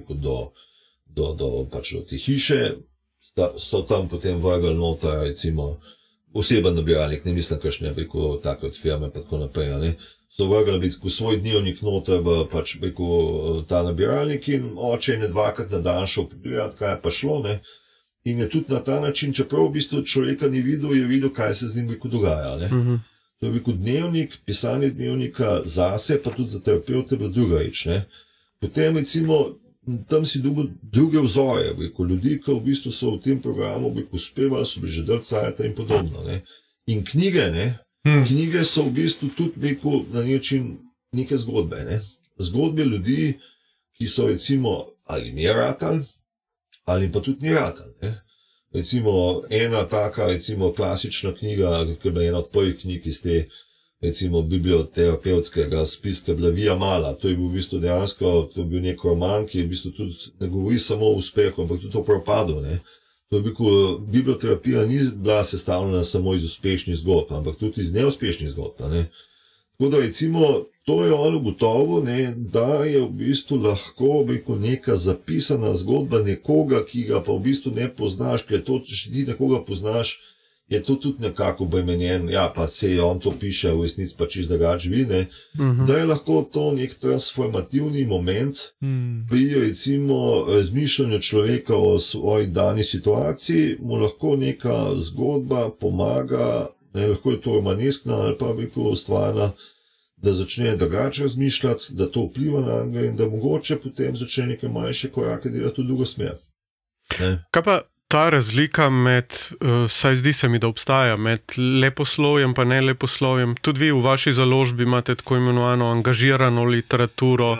do te hiše, so tam potem vrgli noter, recimo, oseben nabiralnik, ne mislim, kakšne, take od firme, pa tako naprej, ne. So vrgli svoj dnevnik noter v ta nabiralnik in oče je dvakrat na dan šel pogledati, kaj je pa šlo, ne. In je tudi na ta način, čeprav v bistvu človeka ni videl, je videl, kaj se z njim dogaja, ne. To je dnevnik, pisanje dnevnika zase, pa tudi za terapevte bila druga reč, ne. Potem, recimo, tam si dobil druge vzore, ljudi, ki v bistvu so v tem programu uspevali, so bili že dalj cajta in podobno. Ne. In knjige, ne, knjige so v bistvu tudi na način neke zgodbe. Ne. Zgodbe ljudi, ki so recimo ali mi ratali, ali pa tudi ni ratali. Ne. Recimo ena taka, recimo klasična knjiga, ki je bila ena od prvih knjig iz te recimo biblioterapeutskega spiska, bila Via Mala. To je bil v bistvu dejansko, to je bil nek roman, ki je v bistvu tudi ne govori samo o uspehu, ampak tudi o propadu. Ne. To je bil, biblioterapija ni bila sestavljena samo iz uspešnih zgodb, ampak tudi iz neuspešnih zgodb. Ne. Tako da recimo, to je on ugotovil, da je v bistvu lahko neka zapisana zgodba nekoga, ki ga pa v bistvu ne poznaš, ker to, če ti nekoga poznaš, je to tudi nekako obremenjen, ja, pa se on to piše, v resnici pa čisto drugače živi, da je lahko to nek transformativni moment pri recimo razmišljanju človeka o svoji dani situaciji, mu lahko neka zgodba pomaga, lahko je to romaneskna ali pa ustvarjena, da začne drugače razmišljati, da to vpliva na njega in da mogoče potem začne neke manjše korake delati v drugo smer. Kaj pa ta razlika med, saj zdi se mi, da obstaja, med leposlovjem pa ne leposlovjem? Tudi vi v vaši založbi imate tako imenovano angažirano literaturo.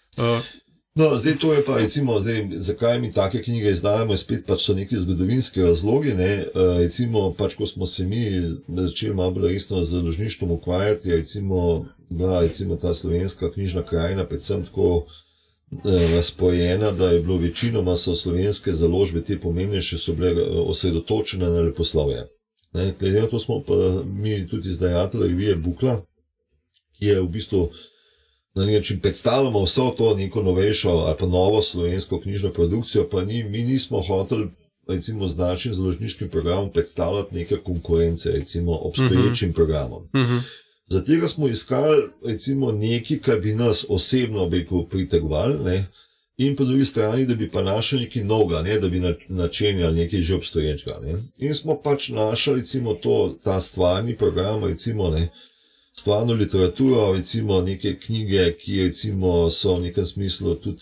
No, zdaj to je pa recimo, zakaj mi take knjige izdajamo, spet pač so neki zgodovinski razlogi, recimo pač, ko smo se mi začeli malo bolj resno z založništvom ukvarjati, bila recimo ta slovenska knjižna krajina predvsem tako razporejena, da je bilo večinoma so slovenske založbe, te pomembnejše so bile osredotočene na leposlovje. Glede na to smo pa mi tudi izdajatelji revije Bukla, ki je v bistvu na nek način predstavljamo vso to neko novejšo ali pa novo slovensko knjižno produkcijo, pa mi nismo hoteli recimo z našim založniškim programom predstavljati neke konkurence, recimo obstoječim programom. Zato smo iskali recimo nekaj, kar bi nas osebno pritegovali, ne, in po drugi strani, da bi pa našli nekaj novega, ne, da bi načenjali nekaj že obstoječega. Ne. In smo pač našli recimo ta stvarni program, recimo ne, stvarno literaturo, recimo neke knjige, ki recimo so v nekem smislu tudi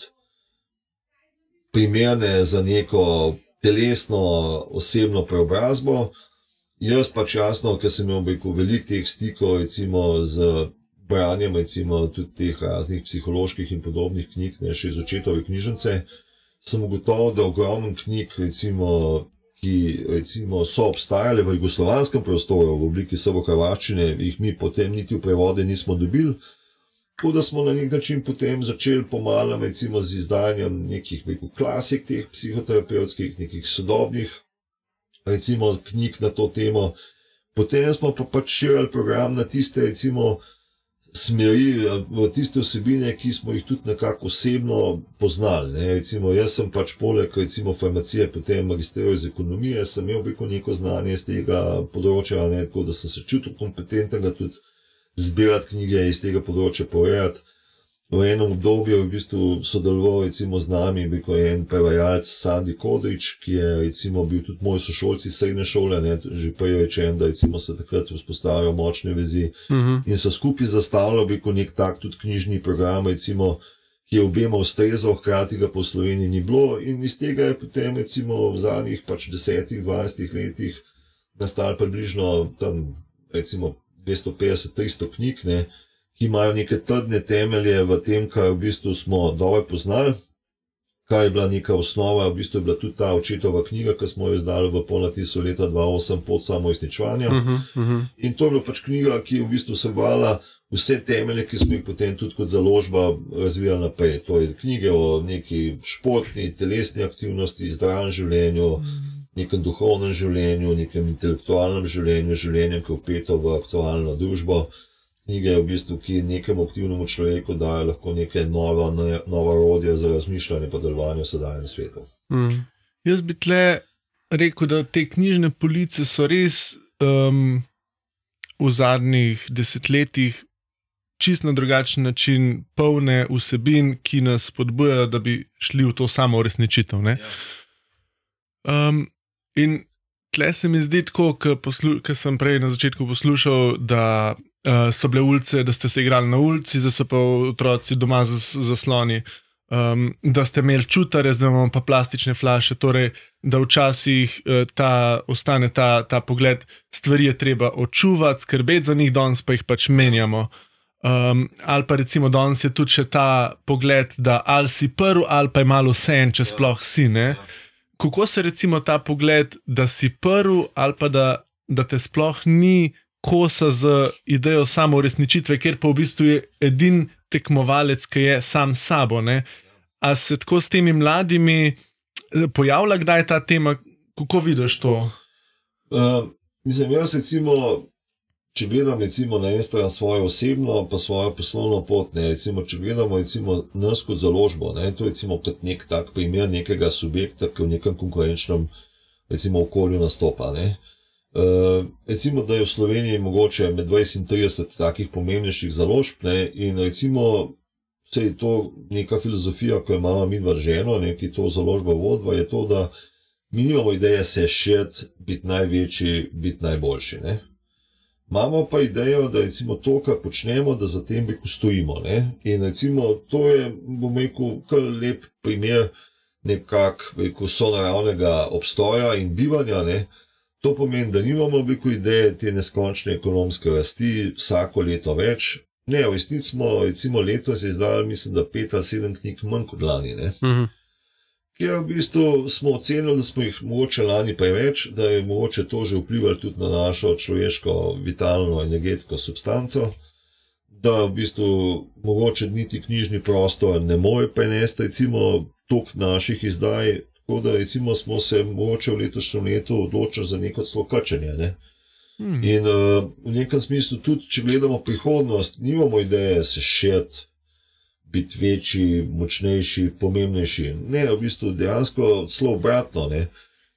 primerne za neko telesno, osebno preobrazbo. Jaz pač jasno, ker sem imel veliko teh stikov recimo z branjem recimo tudi teh raznih psiholoških in podobnih knjig, ne, še iz očetove knjižnice, sem ugotovil, da ogromno knjig recimo, ki recimo so obstajale v jugoslovanskem prostoru v obliki srbohrvaščine, jih mi potem niti v prevode nismo dobili. Tako da smo na nek način potem začeli pomalo recimo z izdajanjem nekih klasik teh psihoterapevtskih, nekih sodobnih recimo knjig na to temo. Potem smo pa pač širili program na tiste recimo smeri, v tiste vsebine, ki smo jih tudi nekako osebno poznali. Ne. Recimo jaz sem pač poleg recimo farmacije potem magistriral iz ekonomije, sem imel neko znanje iz tega področja, ne, tako da sem se čutil kompetentnega tudi zbirati knjige iz tega področja, povedati. V enem obdobju v bistvu sodeloval recimo z nami en prevajalec Sandi Kodrič, ki je recimo bil tudi moj sošolci srednje šole, ne, že prej rečen, da recimo se takrat vzpostavljajo močne vezi in so skupaj zastavljali nek tak tudi knjižni program, recimo, ki je obema ustrezal, hkrati ga po Sloveniji ni bilo, in iz tega je potem recimo v zadnjih pač 10-12 letih nastalo približno tam recimo 250-300 knjig, ne, ki imajo neke trdne temelje v tem, kar v bistvu smo dobro poznali, kar je bila neka osnova, v bistvu je bila tudi ta očetova knjiga, ki smo jo izdali v Polnatisu leta 2008 Pot samoizničevanja. In to je bila pač knjiga, ki je v bistvu vsebovala vse temelje, ki smo jih potem tudi kot založba razvijali naprej. To je knjige o neki športni, telesni aktivnosti, zdravem življenju, nekem duhovnem življenju, nekem intelektualnem življenju, življenju, ki je vpeto v aktualno družbo. Knjige v bistvu, ki nekemu aktivnemu človeku dajo lahko neke nova orodja za razmišljanje pa delovanje v sedanjem svetu. Jaz bi tle rekel, da te knjižne police so res v zadnjih desetletjih čist na drugačen način polne vsebin, ki nas spodbujajo, da bi šli v to samo uresničitev. In tle se mi zdi tako, ker sem prej na začetku poslušal, da so bile ulice, da ste se igrali na ulici, zdaj so pa otroci doma zasloni, da ste imeli čutare, zdaj imamo pa plastične flaše, torej, da včasih ostane ta pogled, stvari je treba očuvati, skrbeti za njih, danes pa jih pač menjamo. Ali pa recimo danes je tudi še ta pogled, da ali si prv, ali pa je malo vseeno, če sploh si, ne? Kako se recimo ta pogled, da si prv, ali pa da te sploh ni kosa z idejo samo uresničitve, ker pa v bistvu je edin tekmovalec, ki je sam s sabo, ne? A se tako s temi mladimi pojavlja kdaj ta tema? Kako vidiš to? Mislim, jaz recimo, če gledam recimo na en stran svojo osebno pa svojo poslovno pot, ne, recimo, če gledamo recimo nas kot založbo, ne, to je recimo kot nek tak primer nekega subjekta, ki v nekem konkurenčnem recimo okolju nastopa, ne. Recimo, da je v Sloveniji mogoče med 20 in 30 takih pomembnejših založb, ne, in recimo se je to neka filozofija, ko je mama midva ženo, ne, ki to založba vodva, je to, da mi nimamo ideje se širiti, biti največji, biti najboljši, ne. Imamo pa idejo, da recimo to, kar počnemo, da za tem stojimo, ne, in recimo to je, bom rekel, kar lep primer nekako sonaravnega obstoja in bivanja, ne. To pomeni, da nimamo ideje te neskončne ekonomske rasti vsako leto več. Ne, v resnici smo recimo letos izdali, mislim, da 5 ali 7 knjig manj kot lani, ne. Ker v bistvu smo ocenili, da smo jih mogoče lani preveč, da je mogoče to že vplivalo tudi na našo človeško vitalno energetsko substanco, da v bistvu mogoče niti knjižni prostor ne more prenesti recimo toliko naših izdaj. Tako da recimo smo se mogoče v letošnjem letu odločili za neko celo krčenje, ne. In v nekem smislu tudi, če gledamo prihodnost, nimamo ideje se širiti, biti večji, močnejši, pomembnejši. Ne, v bistvu dejansko celo obratno, ne.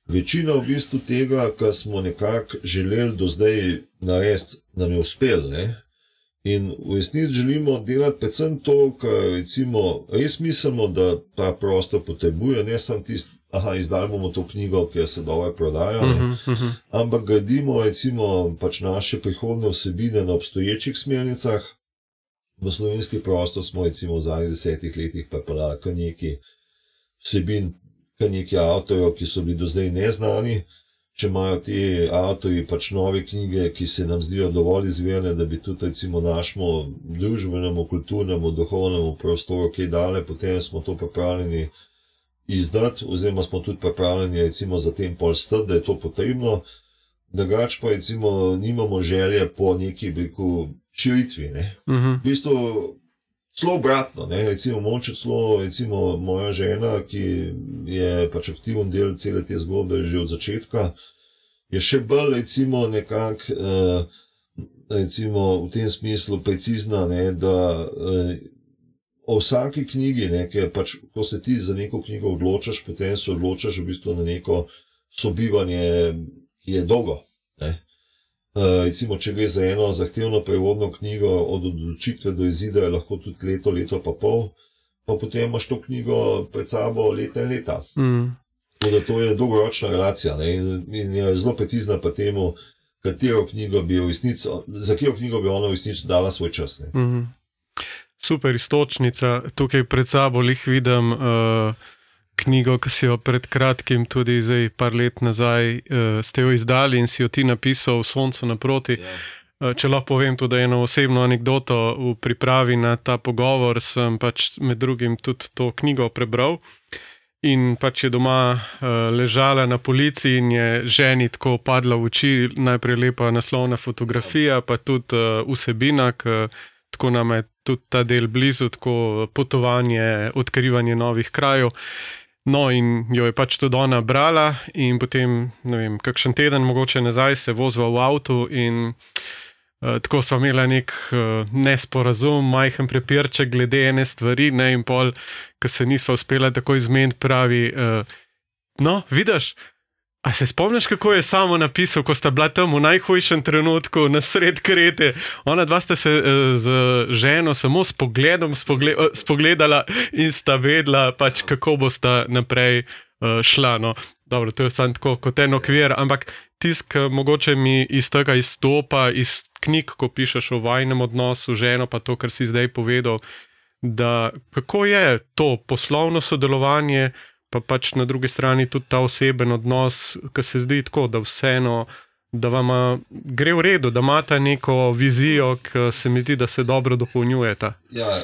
večina v bistvu tega, kar smo nekako želeli do zdaj narediti, nam je uspel, ne. In v resnici želimo delati predvsem to, kar recimo res mislimo, da ta prostor potrebuje, ne samo tisti, izdali bomo to knjigo, ker se dobro prodaja, ampak gradimo recimo pač naše prihodne vsebine na obstoječih smernicah. V slovenski prostor smo recimo v zadnjih 10 letih pripeljali kar nekaj vsebin, kar nekaj avtorjev, ki so bili do zdaj neznani. Če imajo ti avtorji pač nove knjige, ki se nam zdijo dovolj izvirne, da bi tudi recimo našemu družbenemu, kulturnemu, duhovnemu prostoru kaj dale, potem smo to pripravljeni izdati, oziroma smo tudi pripravljeni recimo za tem pol stati, da je to potrebno. Drugače pa recimo nimamo želje po neki širitvi, ne. V bistvu celo obratno, ne, recimo moče celo, recimo moja žena, ki je pač aktiven del cele te zgodbe že od začetka, je še bolj recimo nekako, recimo v tem smislu precizna, ne, da o vsaki knjigi, ne, ker pač, ko se ti za neko knjigo odločaš, potem se odločaš v bistvu na neko sobivanje, ki je dolgo, ne. Recimo, če gre za eno zahtevno prevodno knjigo, od odločitve do izida je lahko tudi leto pa pol, pa potem imaš to knjigo pred sabo leta in leta. Tako da to je dolgoročna relacija, ne, in je zelo precizna pa temu, katero knjigo bi v resnici, za katero knjigo bi ona v resnici dala svoj čas, ne. Super istočnica, tukaj pred sabo lih vidim knjigo, ki si jo pred kratkim, tudi zdaj par let nazaj, ste jo izdali in si jo ti napisal v Soncu naproti. Če lahko povem tudi eno osebno anekdoto, v pripravi na ta pogovor sem pač med drugim tudi to knjigo prebral in pač je doma ležala na polici in je ženi tako padla v oči, najprej lepa naslovna fotografija, pa tudi vsebina, tako nam je tudi ta del blizu, tako potovanje, odkrivanje novih krajev. No, in jo je pač tudi ona brala in potem, ne vem, kakšen teden mogoče nazaj se vozila v avtu in tako sva imela nek nesporazum, majhen prepirček glede ene stvari, ne, in pol, ko se nisva uspela tako izmeniti, pravi, no, vidiš, a se spomniš, kako je samo napisal, ko sta bila tam v najhujšem trenutku na sred Krete? Ona dva sta se z ženo samo s pogledom spogledala in sta vedela, pač, kako bosta naprej šla. No, dobro, to je samo tako kot en okvir, ampak tisk mogoče mi iz tega izstopa, iz knjig, ko pišeš o vajnem odnosu ženo, pa to, kar si zdaj povedal, da kako je to poslovno sodelovanje, pa pač na drugi strani tudi ta oseben odnos, ki se zdi tako, da vseeno, da vama gre v redu, da imata neko vizijo, ki se mi zdi, da se dobro dopolnjujeta. Ja,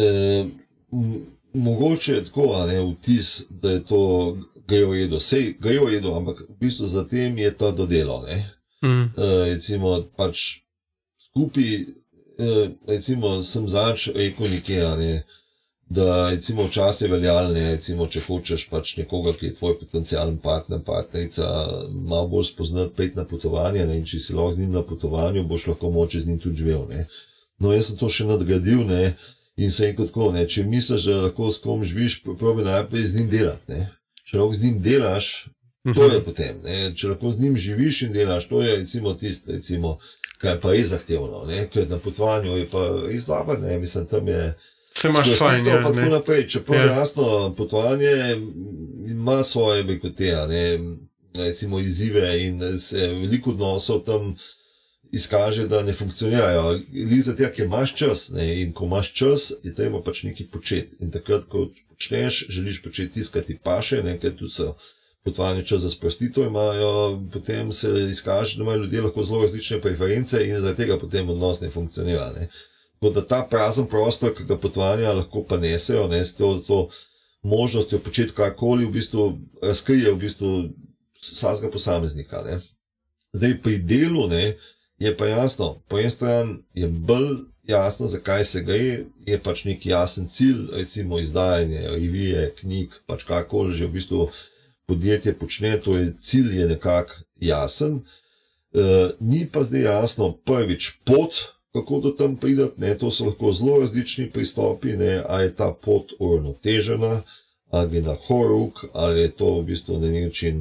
mogoče je tako, ne, vtis, da je to gre v redu. Sej gre v redu, ampak v bistvu za tem je to dodelo, ne. Recimo, pač skupaj, recimo, sem zač rekel nekje, ne, da recimo včasih je veljalne, recimo, če hočeš pač nekoga, ki je tvoj potencialen partner, partnerica, malo bolj spoznati, pet na potovanje, ne, in če si lahko z njim na potovanju, boš lahko moče z njim tudi živel, ne. No, jaz sem to še nadgradil, ne, in se rekel tako, ne, če misliš, da lahko s kom živiš, probi najprej z njim delati, ne. Če lahko z njim delaš, to je potem, ne, če lahko z njim živiš in delaš, to je recimo tisto, recimo, kaj je pa res zahtevno, ne, ker na potovanju je pa res dobro, ne, mislim, tam je se imaš fajn, pa tako naprej, čeprav jasno, potovanje ima svoje bekoteja, ne, recimo izzive in se veliko odnosov tam izkaže, da ne funkcionirajo. Lih za tega, ker imaš čas, ne, in ko imaš čas, je treba pač nekaj početi. In takrat, ko počneš, želiš početi tisto, kar ti paše, ne, ker tudi so potovanje čas za sprostitev imajo, potem se izkaže, da imajo ljudje lahko zelo različne preference in zaradi tega potem odnos ne funkcionira, ne. Tako da ta prazen prostor, ki ga potovanja lahko pa nesejo, ne, s to možnostjo početi karkoli, v bistvu razkrije v bistvu vsakega posameznika, ne. Zdaj pri delu, ne, je pa jasno, po eni strani je bolj jasno, zakaj se gre, je pač nek jasen cilj, recimo izdajanje revije, knjig, pač karkoli že v bistvu podjetje počne, to je cilj je nekako jasen, ni pa zdaj jasno prvič pot, kako do tam pridati, ne, to so lahko zelo različni pristopi, ne, a je ta pot uravnotežena, ali je na horuk, ali je to v bistvu na nek način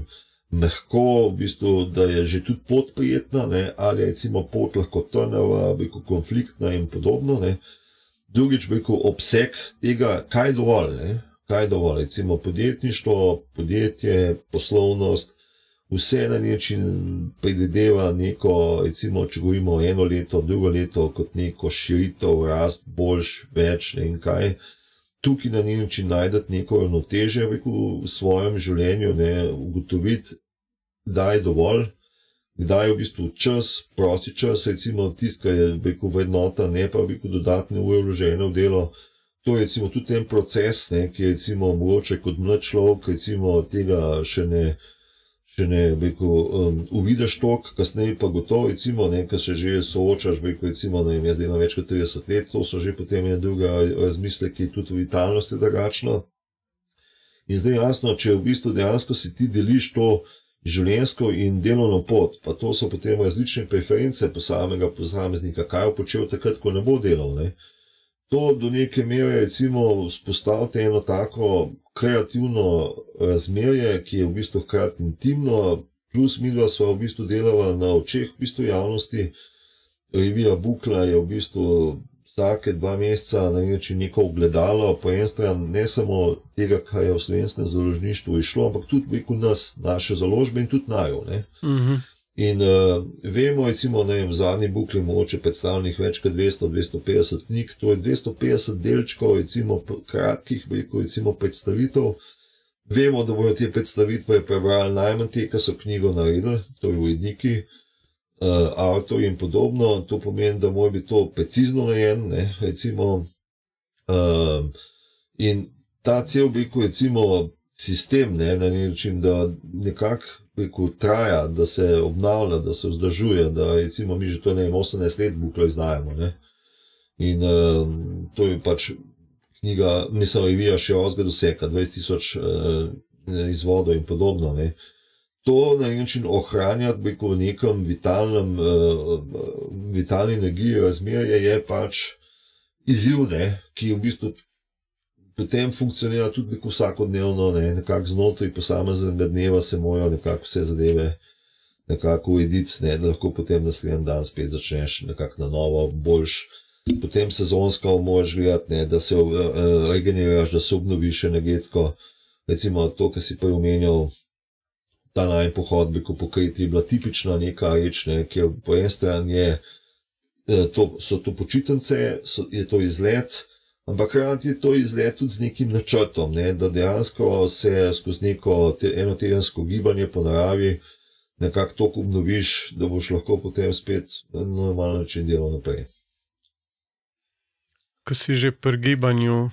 mehko, v bistvu, da je že tudi pot prijetna, ne, ali je recimo pot lahko trnava, konfliktna in podobno. Ne. Drugič, obseg tega, kaj je dovolj, ne, kaj je dovolj, recimo podjetništvo, podjetje, poslovnost, vse na način predvideva neko, recimo, če govorimo eno leto, drugo leto, kot neko širitev, rast, boljš, več, ne in kaj. Tukaj na način najdete neko ravnotežje v svojem življenju, ne, ugotoviti, kdaj je dovolj, kdaj je v bistvu čas, prosti čas, recimo tisto, kar je vrednota, ne pa dodatne ure vložene v delo. To je recimo tudi en proces, ne, ki je recimo mogoče kot mlad človek, recimo tega še ne uvidiš toliko, kasneje pa gotovo, recimo, ne, ko se že soočaš, recimo, ne vem, jaz delam več kot 30 let, to so že potem ena druga razmisleki, tudi vitalnost je drugačna. In zdaj jasno, če v bistvu dejansko si ti deliš to življenjsko in delovno pot, pa to so potem različne preference posameznika, kaj je počel takrat, ko ne bo delal, ne. To do neke mere recimo vzpostaviti eno tako kreativno razmerje, ki je v bistvu hkrati intimno, plus midva sva v bistvu delala na očeh v bistvu javnosti. Revija Bukla je v bistvu vsake 2 meseca na način neko ogledalo, po eni strani ne samo tega, kaj je v Slovenskem založništvu išlo, ampak tudi naše založbe in tudi naju. In vemo, recimo, ne vem, v zadnji Bukli mogoče predstavljenih več kot 200-250 knjig, to je 250 delčkov, recimo kratkih, recimo predstavitev. Vemo, da bodo te predstavitve prebrali najmanj te, ki so knjigo naredili, to je uredniki, avtorji in podobno. To pomeni, da mora biti to precizno narejen, ne, recimo. In ta cel recimo sistem, ne, na način, da nekako traja, da se obnavlja, da se vzdržuje, da recimo mi že to, ne vem, 18 let Buklo izdajamo, ne. In to je pač knjiga, mislim, revija širokega dosega, 20.000 izvodov in podobno, ne. To na način ohranjati v nekem vitalni energiji razmerje je pač izziv, ne, ki v bistvu potem funkcionira tudi vsakodnevno, ne, nekako znotraj posameznega dneva se morajo nekako vse zadeve nekako urediti, ne, da lahko potem naslednji dan spet začneš nekako na novo, boljš. Potem sezonsko moraš gledati, ne, da se regeneriraš, da se obnoviš energetsko. Recimo to, kar si prej omenjal, ta najmanj pohod po Kreti je bila tipična neka reč, ne, kjer po eni strani so to počitnice, je to izlet, ampak hkrati je to izlet tudi z nekim načrtom, ne, da dejansko se skozi neko enotedensko gibanje po naravi nekako toliko obnoviš, da boš lahko potem spet na normalen način delal naprej. Ko si že pri gibanju,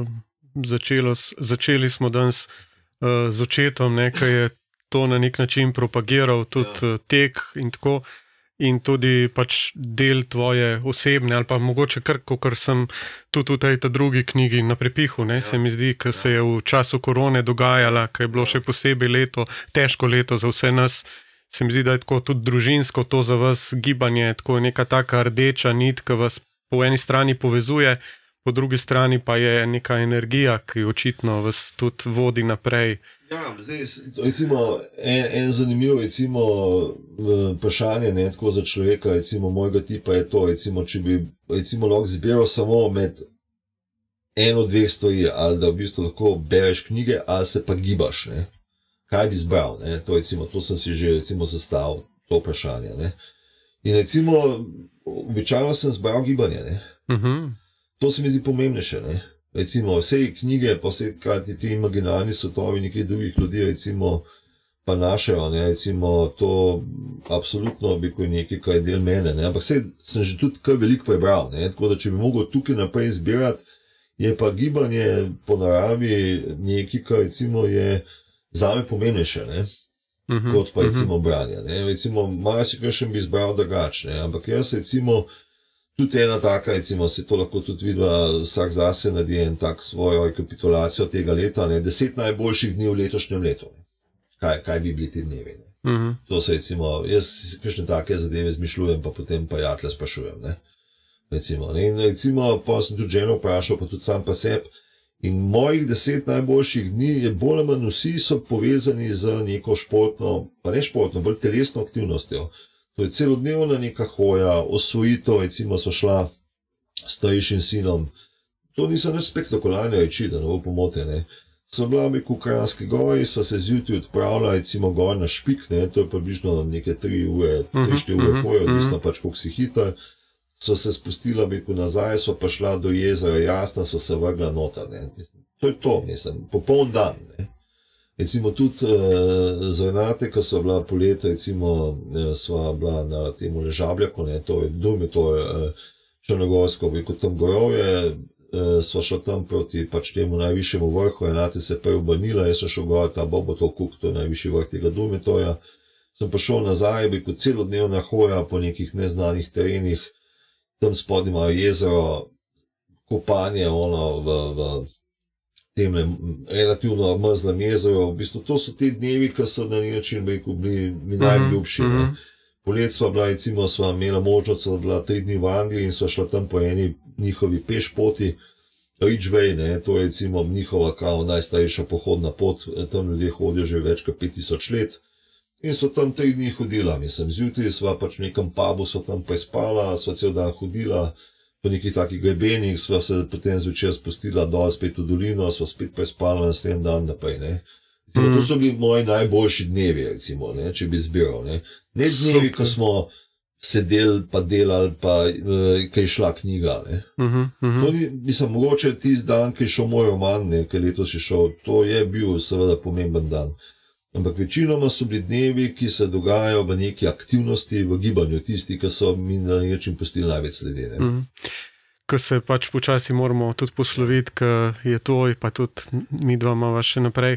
začeli smo danes z očetom, ki je to na nek način propagiral, tudi tek in tako. In tudi pač del tvoje osebne, ali pa mogoče kar sem tudi v tej drugi knjigi na prepihu, ne, se mi zdi, ker se je v času korone dogajala, ker je bilo še posebej leto, težko leto za vse nas, se mi zdi, da je tako tudi družinsko to za vas gibanje, tako neka taka rdeča nit, ki vas po eni strani povezuje, po drugi strani pa je neka energija, ki očitno vas tudi vodi naprej. Ja, zdaj, recimo, en zanimiv, recimo, vprašanje, ne, tako za človeka, recimo, mojega tipa je to, recimo, če bi, recimo, lahko zbiral samo med 1-2 stvari, ali da v bistvu lahko bereš knjige, ali se pa gibaš, ne. Kaj bi zbral, ne, to, recimo, to sem si že, recimo, zastavil, to vprašanje, ne. In, recimo, običajno sem zbral gibanje, ne. To se mi zdi pomembnejše, ne. Recimo, vse knjige, pa vse krati ti imaginarni svetovi nekaj drugih ljudi, recimo, pa našejo, ne, recimo, to absolutno bi kot nekaj, kar je del mene, ne, ampak sem že tudi kar veliko prebral, ne, tako da če bi mogel tukaj naprej zbirati, je pa gibanje po naravi nekaj, kar recimo je zame pomembnejše, ne, kot pa recimo branje, ne, recimo, marsikaj še bi izbral drugače, ne, ampak jaz recimo, tudi ena taka, recimo, se to lahko tudi vidva, vsak zase naredi en tak svojo rekapitulacijo tega leta, ne, 10 najboljših dni v letošnjem letu. Kaj bi bili ti dnevi, ne. To se recimo, jaz si kakšne take zadeve zmišljujem, pa potem prijatelje sprašujem, ne. Recimo, ne, in recimo, pa sem tudi ženo vprašal, pa tudi sam pa sebi, In mojih 10 najboljših dni je bolj ali manj vsi so povezani z neko športno, pa ne športno, bolj telesno aktivnostjo. To je celodnevna neka hoja, osvojitev, recimo smo šla s starejšim sinom. To niso nič spektakularne reči, da ne bo pomote, ne. Sva bila v Kranjski gori, sva se zjutraj odpravila, recimo gor na Špik, ne, to je približno neke 3-4 ure hoje, odvisno pač, koliko si hiter. Sva se spustila nazaj, sva pa šla do jezera Jasna, sva se vrgla noter. Ne. To je to, mislim, popoln dan. Ne. Recimo tudi z Renate, ko sva bila poleti, recimo sva bila na temu Žabljaku, ne, to je Dum, to je Črnogorsko, kot tam gorovje, sva šla tam proti pač temu najvišjemu vrhu, Renate se prej obrnila, jaz sem šel gor, ta Bobotov kuk, to je najvišji vrh tega Dumetoja. Sem pa šel nazaj, celodnevna hoja po nekih neznanih terenih, tam spodaj imajo jezero, kopanje v tem relativno mrzlem jezeru. V bistvu to so te dnevi, ki so na nek način bili mi najljubši. Polet sva bila, recimo, sva imela možnost, sva bila 3 dni v Angliji in sva šla tam po eni njihovi pešpoti, Ridgeway, ne, to je recimo njihova kao najstarejša pohodna pot, tam ljudje hodijo že več kot 5000 let. In so tam 3 dni hodila, mislim, zjutraj sva pač v nekem pubu, sva tam pa spala, sva cel dan hodila po nekih takih grebenih, sva se potem zvečer spustila dol spet v dolino, sva spet pa spala naslednji dan naprej, ne. Recimo, to so bili moji najboljši dnevi, recimo, ne, če bi zbiral, ne. Ne dnevi, ko smo sedeli pa delali, pa kaj šla knjiga, ne. To ni, mislim, mogoče tisti dan, ki je šel moj roman, ne, ki letos je šel, to je bil seveda pomemben dan. Ampak večinoma so bili dnevi, ki se dogajajo v neki aktivnosti, v gibanju, tisti, ki so mi na način pustili največ sledi. Ko se pač počasi moramo tudi posloviti, ker je to, pa tudi mi dva imava še naprej,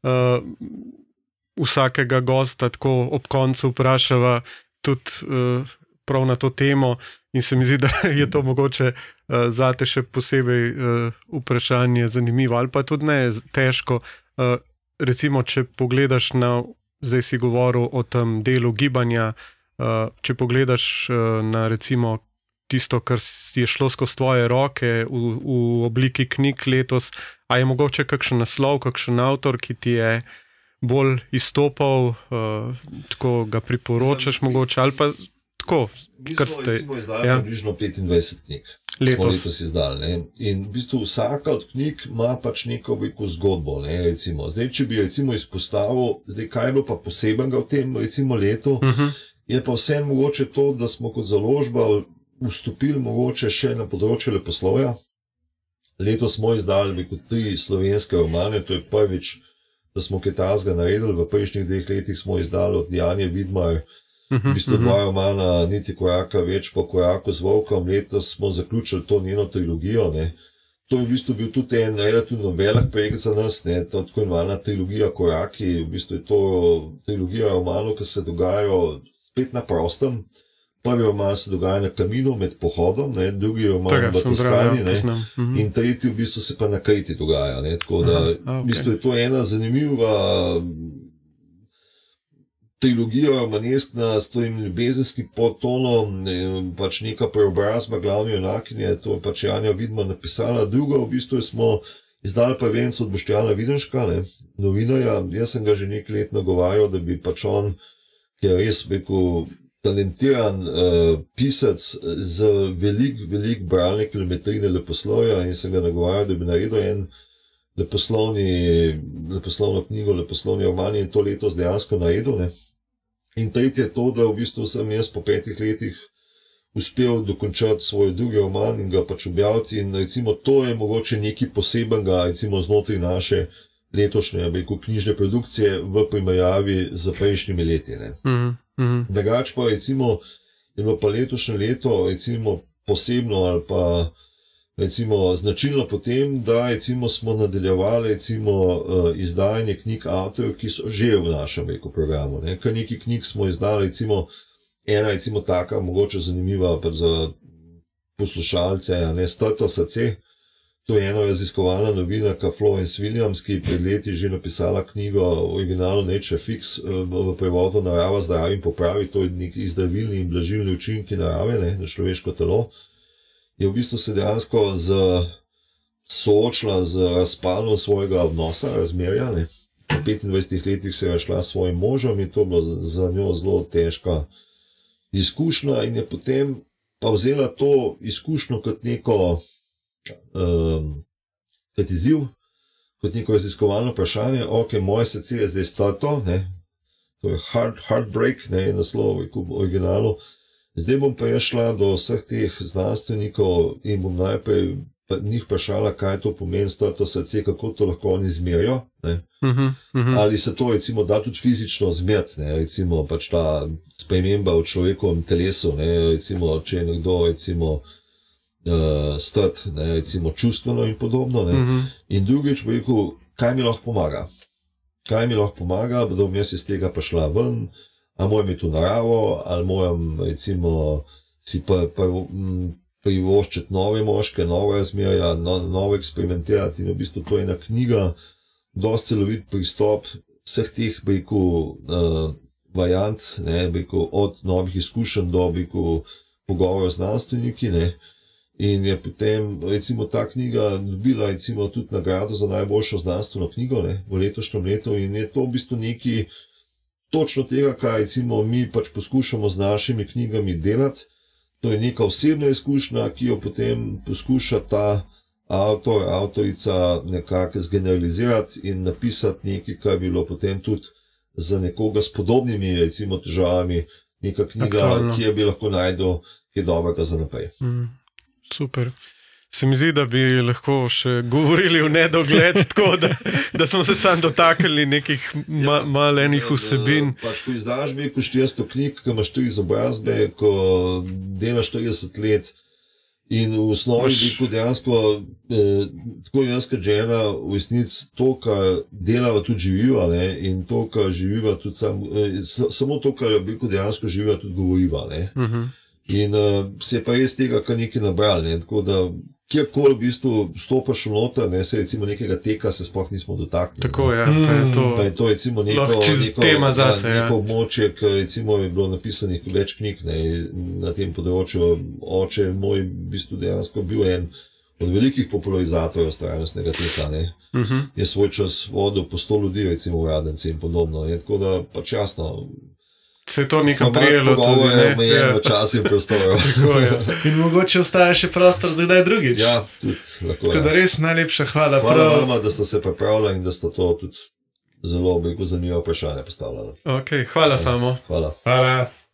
vsakega gosta tako ob koncu vprašava tudi prav na to temo in se mi zdi, da je to mogoče zate še posebej vprašanje zanimivo ali pa tudi ne težko. Recimo, če pogledaš na, zdaj si govoril o tem delu gibanja, če pogledaš na recimo tisto, kar je šlo skozi tvoje roke v obliki knjig letos, a je mogoče kakšen naslov, kakšen avtor, ki ti je bolj izstopal, tako ga priporočaš mogoče, ali pa tako, kar ste... Mi smo izdali približno 25 knjig. Letos izdali, ne. In v bistvu vsaka od knjig ima pač neko veliko zgodbo, ne, recimo. Zdaj, če bi recimo izpostavil, zdaj kaj je bilo pa posebenega v tem recimo letu, je pa vseeno mogoče to, da smo kot založba vstopili mogoče še na področje leposlovja. Letos smo izdali veliko 3 slovenske romane, to je prvič, da smo kaj takega naredili, v prejšnjih 2 letih smo izdali od Janje Vidmar, v bistvu 2 romana, Niti koraka več po koraku z volkom, letos smo zaključili to njeno trilogijo, ne. To je v bistvu bil tudi en relativno velik projekt za nas, ne, to tako imenovana trilogija Koraki, v bistvu je to trilogija romanov, ki se dogajajo spet na prostem. Prvi roman se dogaja na Kaminu med pohodom, ne, drugi roman v Toskani, ne, in tretji v bistvu se pa na Kreti dogaja, ne, tako da v bistvu je to ena zanimiva trilogija romaneskna s tvojim ljubezenskim podtonom, pač neka preobrazba glavne junakinje, to je pač Janja Vidmar napisala. Drugo v bistvu smo izdali prvenec od Boštjana Videnška, ne, novinarja. Jaz sem ga že nekaj let nagovarjal, da bi pač on, ki je res rekel talentiran pisec z velik bralne kilometrine leposlovja in sem ga nagovarjal, da bi naredil en leposlovno knjigo, leposlovni roman in to letos dejansko naredil, ne. In tretje je to, da v bistvu sem jaz po 5 letih uspel dokončati svoj drugi roman in ga pač objaviti in recimo to je mogoče nekaj posebenega recimo znotraj naše letošnje knjižne produkcije v primerjavi z prejšnjimi leti, ne. Drugače pa recimo je bilo pa letošnje leto recimo posebno ali pa recimo značilno potem, da recimo smo nadaljevali recimo izdajanje knjig avtorjev, ki so že v našem programu, ne. Kar nekaj knjig smo izdali, recimo ena recimo taka mogoče zanimiva pa za poslušalce, ne, Strto srce. To je ena raziskovalna novinarka Florence Williams, ki je pred leti že napisala knjigo v originalu Nature Fix, v prevodu Narava zdravi in popravi, to je neki zdravilni in blažilni učinki narave, ne, na človeško telo. Je v bistvu se dejansko z soočila z razpadom svojega odnosa, razmerja. Ne. Po 25 letih se je šla s svojim možem in to je bilo za njo zelo težka izkušnja in je potem pa vzela to izkušnjo kot neko kot izziv, kot neko raziskovalno vprašanje, ok, moje srce je zdaj strto, ne, to je heartbreak, ne, je naslov v originalu, zdaj bom pa jaz šla do vseh teh znanstvenikov in bom najprej njih vprašala, kaj to pomeni strto srce, kako to lahko oni izmerijo, ne. Ali se to recimo da tudi fizično zmeriti, ne, recimo pač ta sprememba v človekovem telesu, ne, recimo če je nekdo recimo strt, ne, recimo čustveno in podobno, ne. In drugič bo rekel, kaj mi lahko pomaga? Kaj mi lahko pomaga, da bom jaz iz tega prišla ven, a moram iti v naravo, ali moram recimo si privoščiti nove moške, nove razmerja, novo eksperimentirati in v bistvu to je ena knjiga, dosti celovit pristop vseh teh, bi rekel, variant, ne, bi rekel, od novih izkušenj do, bi rekel, pogovorov z znanstveniki, ne. In je potem, recimo, ta knjiga dobila recimo tudi nagrado za najboljšo znanstveno knjigo, ne, v letošnjem letu in je to v bistvu neki točno tega, kaj recimo mi pač poskušamo z našimi knjigami delati. To je neka osebna izkušnja, ki jo potem poskuša ta avtorica nekako zgeneralizirati in napisati nekaj, kar bi bilo potem tudi za nekoga s podobnimi recimo težavami, neka knjiga, aktualno, ki je bi lahko najdel kaj dobrega za naprej. Super. Se mi zdi, da bi lahko še govorili v nedogled, tako da smo se sam dotaknili nekih malenih vsebin. Pač ko izdaš bi 400 knjig, ko imaš 3 izobrazbe, ko delaš 40 let in v osnovi bi ko dejansko tako jaz kot žena v resnici to, kar delava tudi živiva, ne, in to, kar živiva tudi samo to, kar bi ko dejansko živiva tudi govoriva, ne. In se je pa res tega kar nekaj nabral, ne, tako da kjerkoli v bistvu stopaš v noter, ne, se recimo nekega teka se sploh nismo dotaknili. Tako je, pa je to recimo neko območje, ki recimo je bilo napisanih več knjig, ne, na tem področju. Oče moj v bistvu dejansko bil en od velikih popularizatorjev trajnostnega teka, ne. Je svoj čas vodil po 100 ljudi recimo v Radence in podobno, ne, tako da pač jasno, se je to nekaj prijelo tudi, ne? Omejeno čas in prostor. In mogoče ostaja še prostor za kdaj drugič. Ja, tudi lahko. Tako da res najlepša hvala. Hvala vama, da ste se pripravili in da ste to tudi zelo zanimivo vprašanje postavljali. Ok, hvala samo. Hvala. Hvala.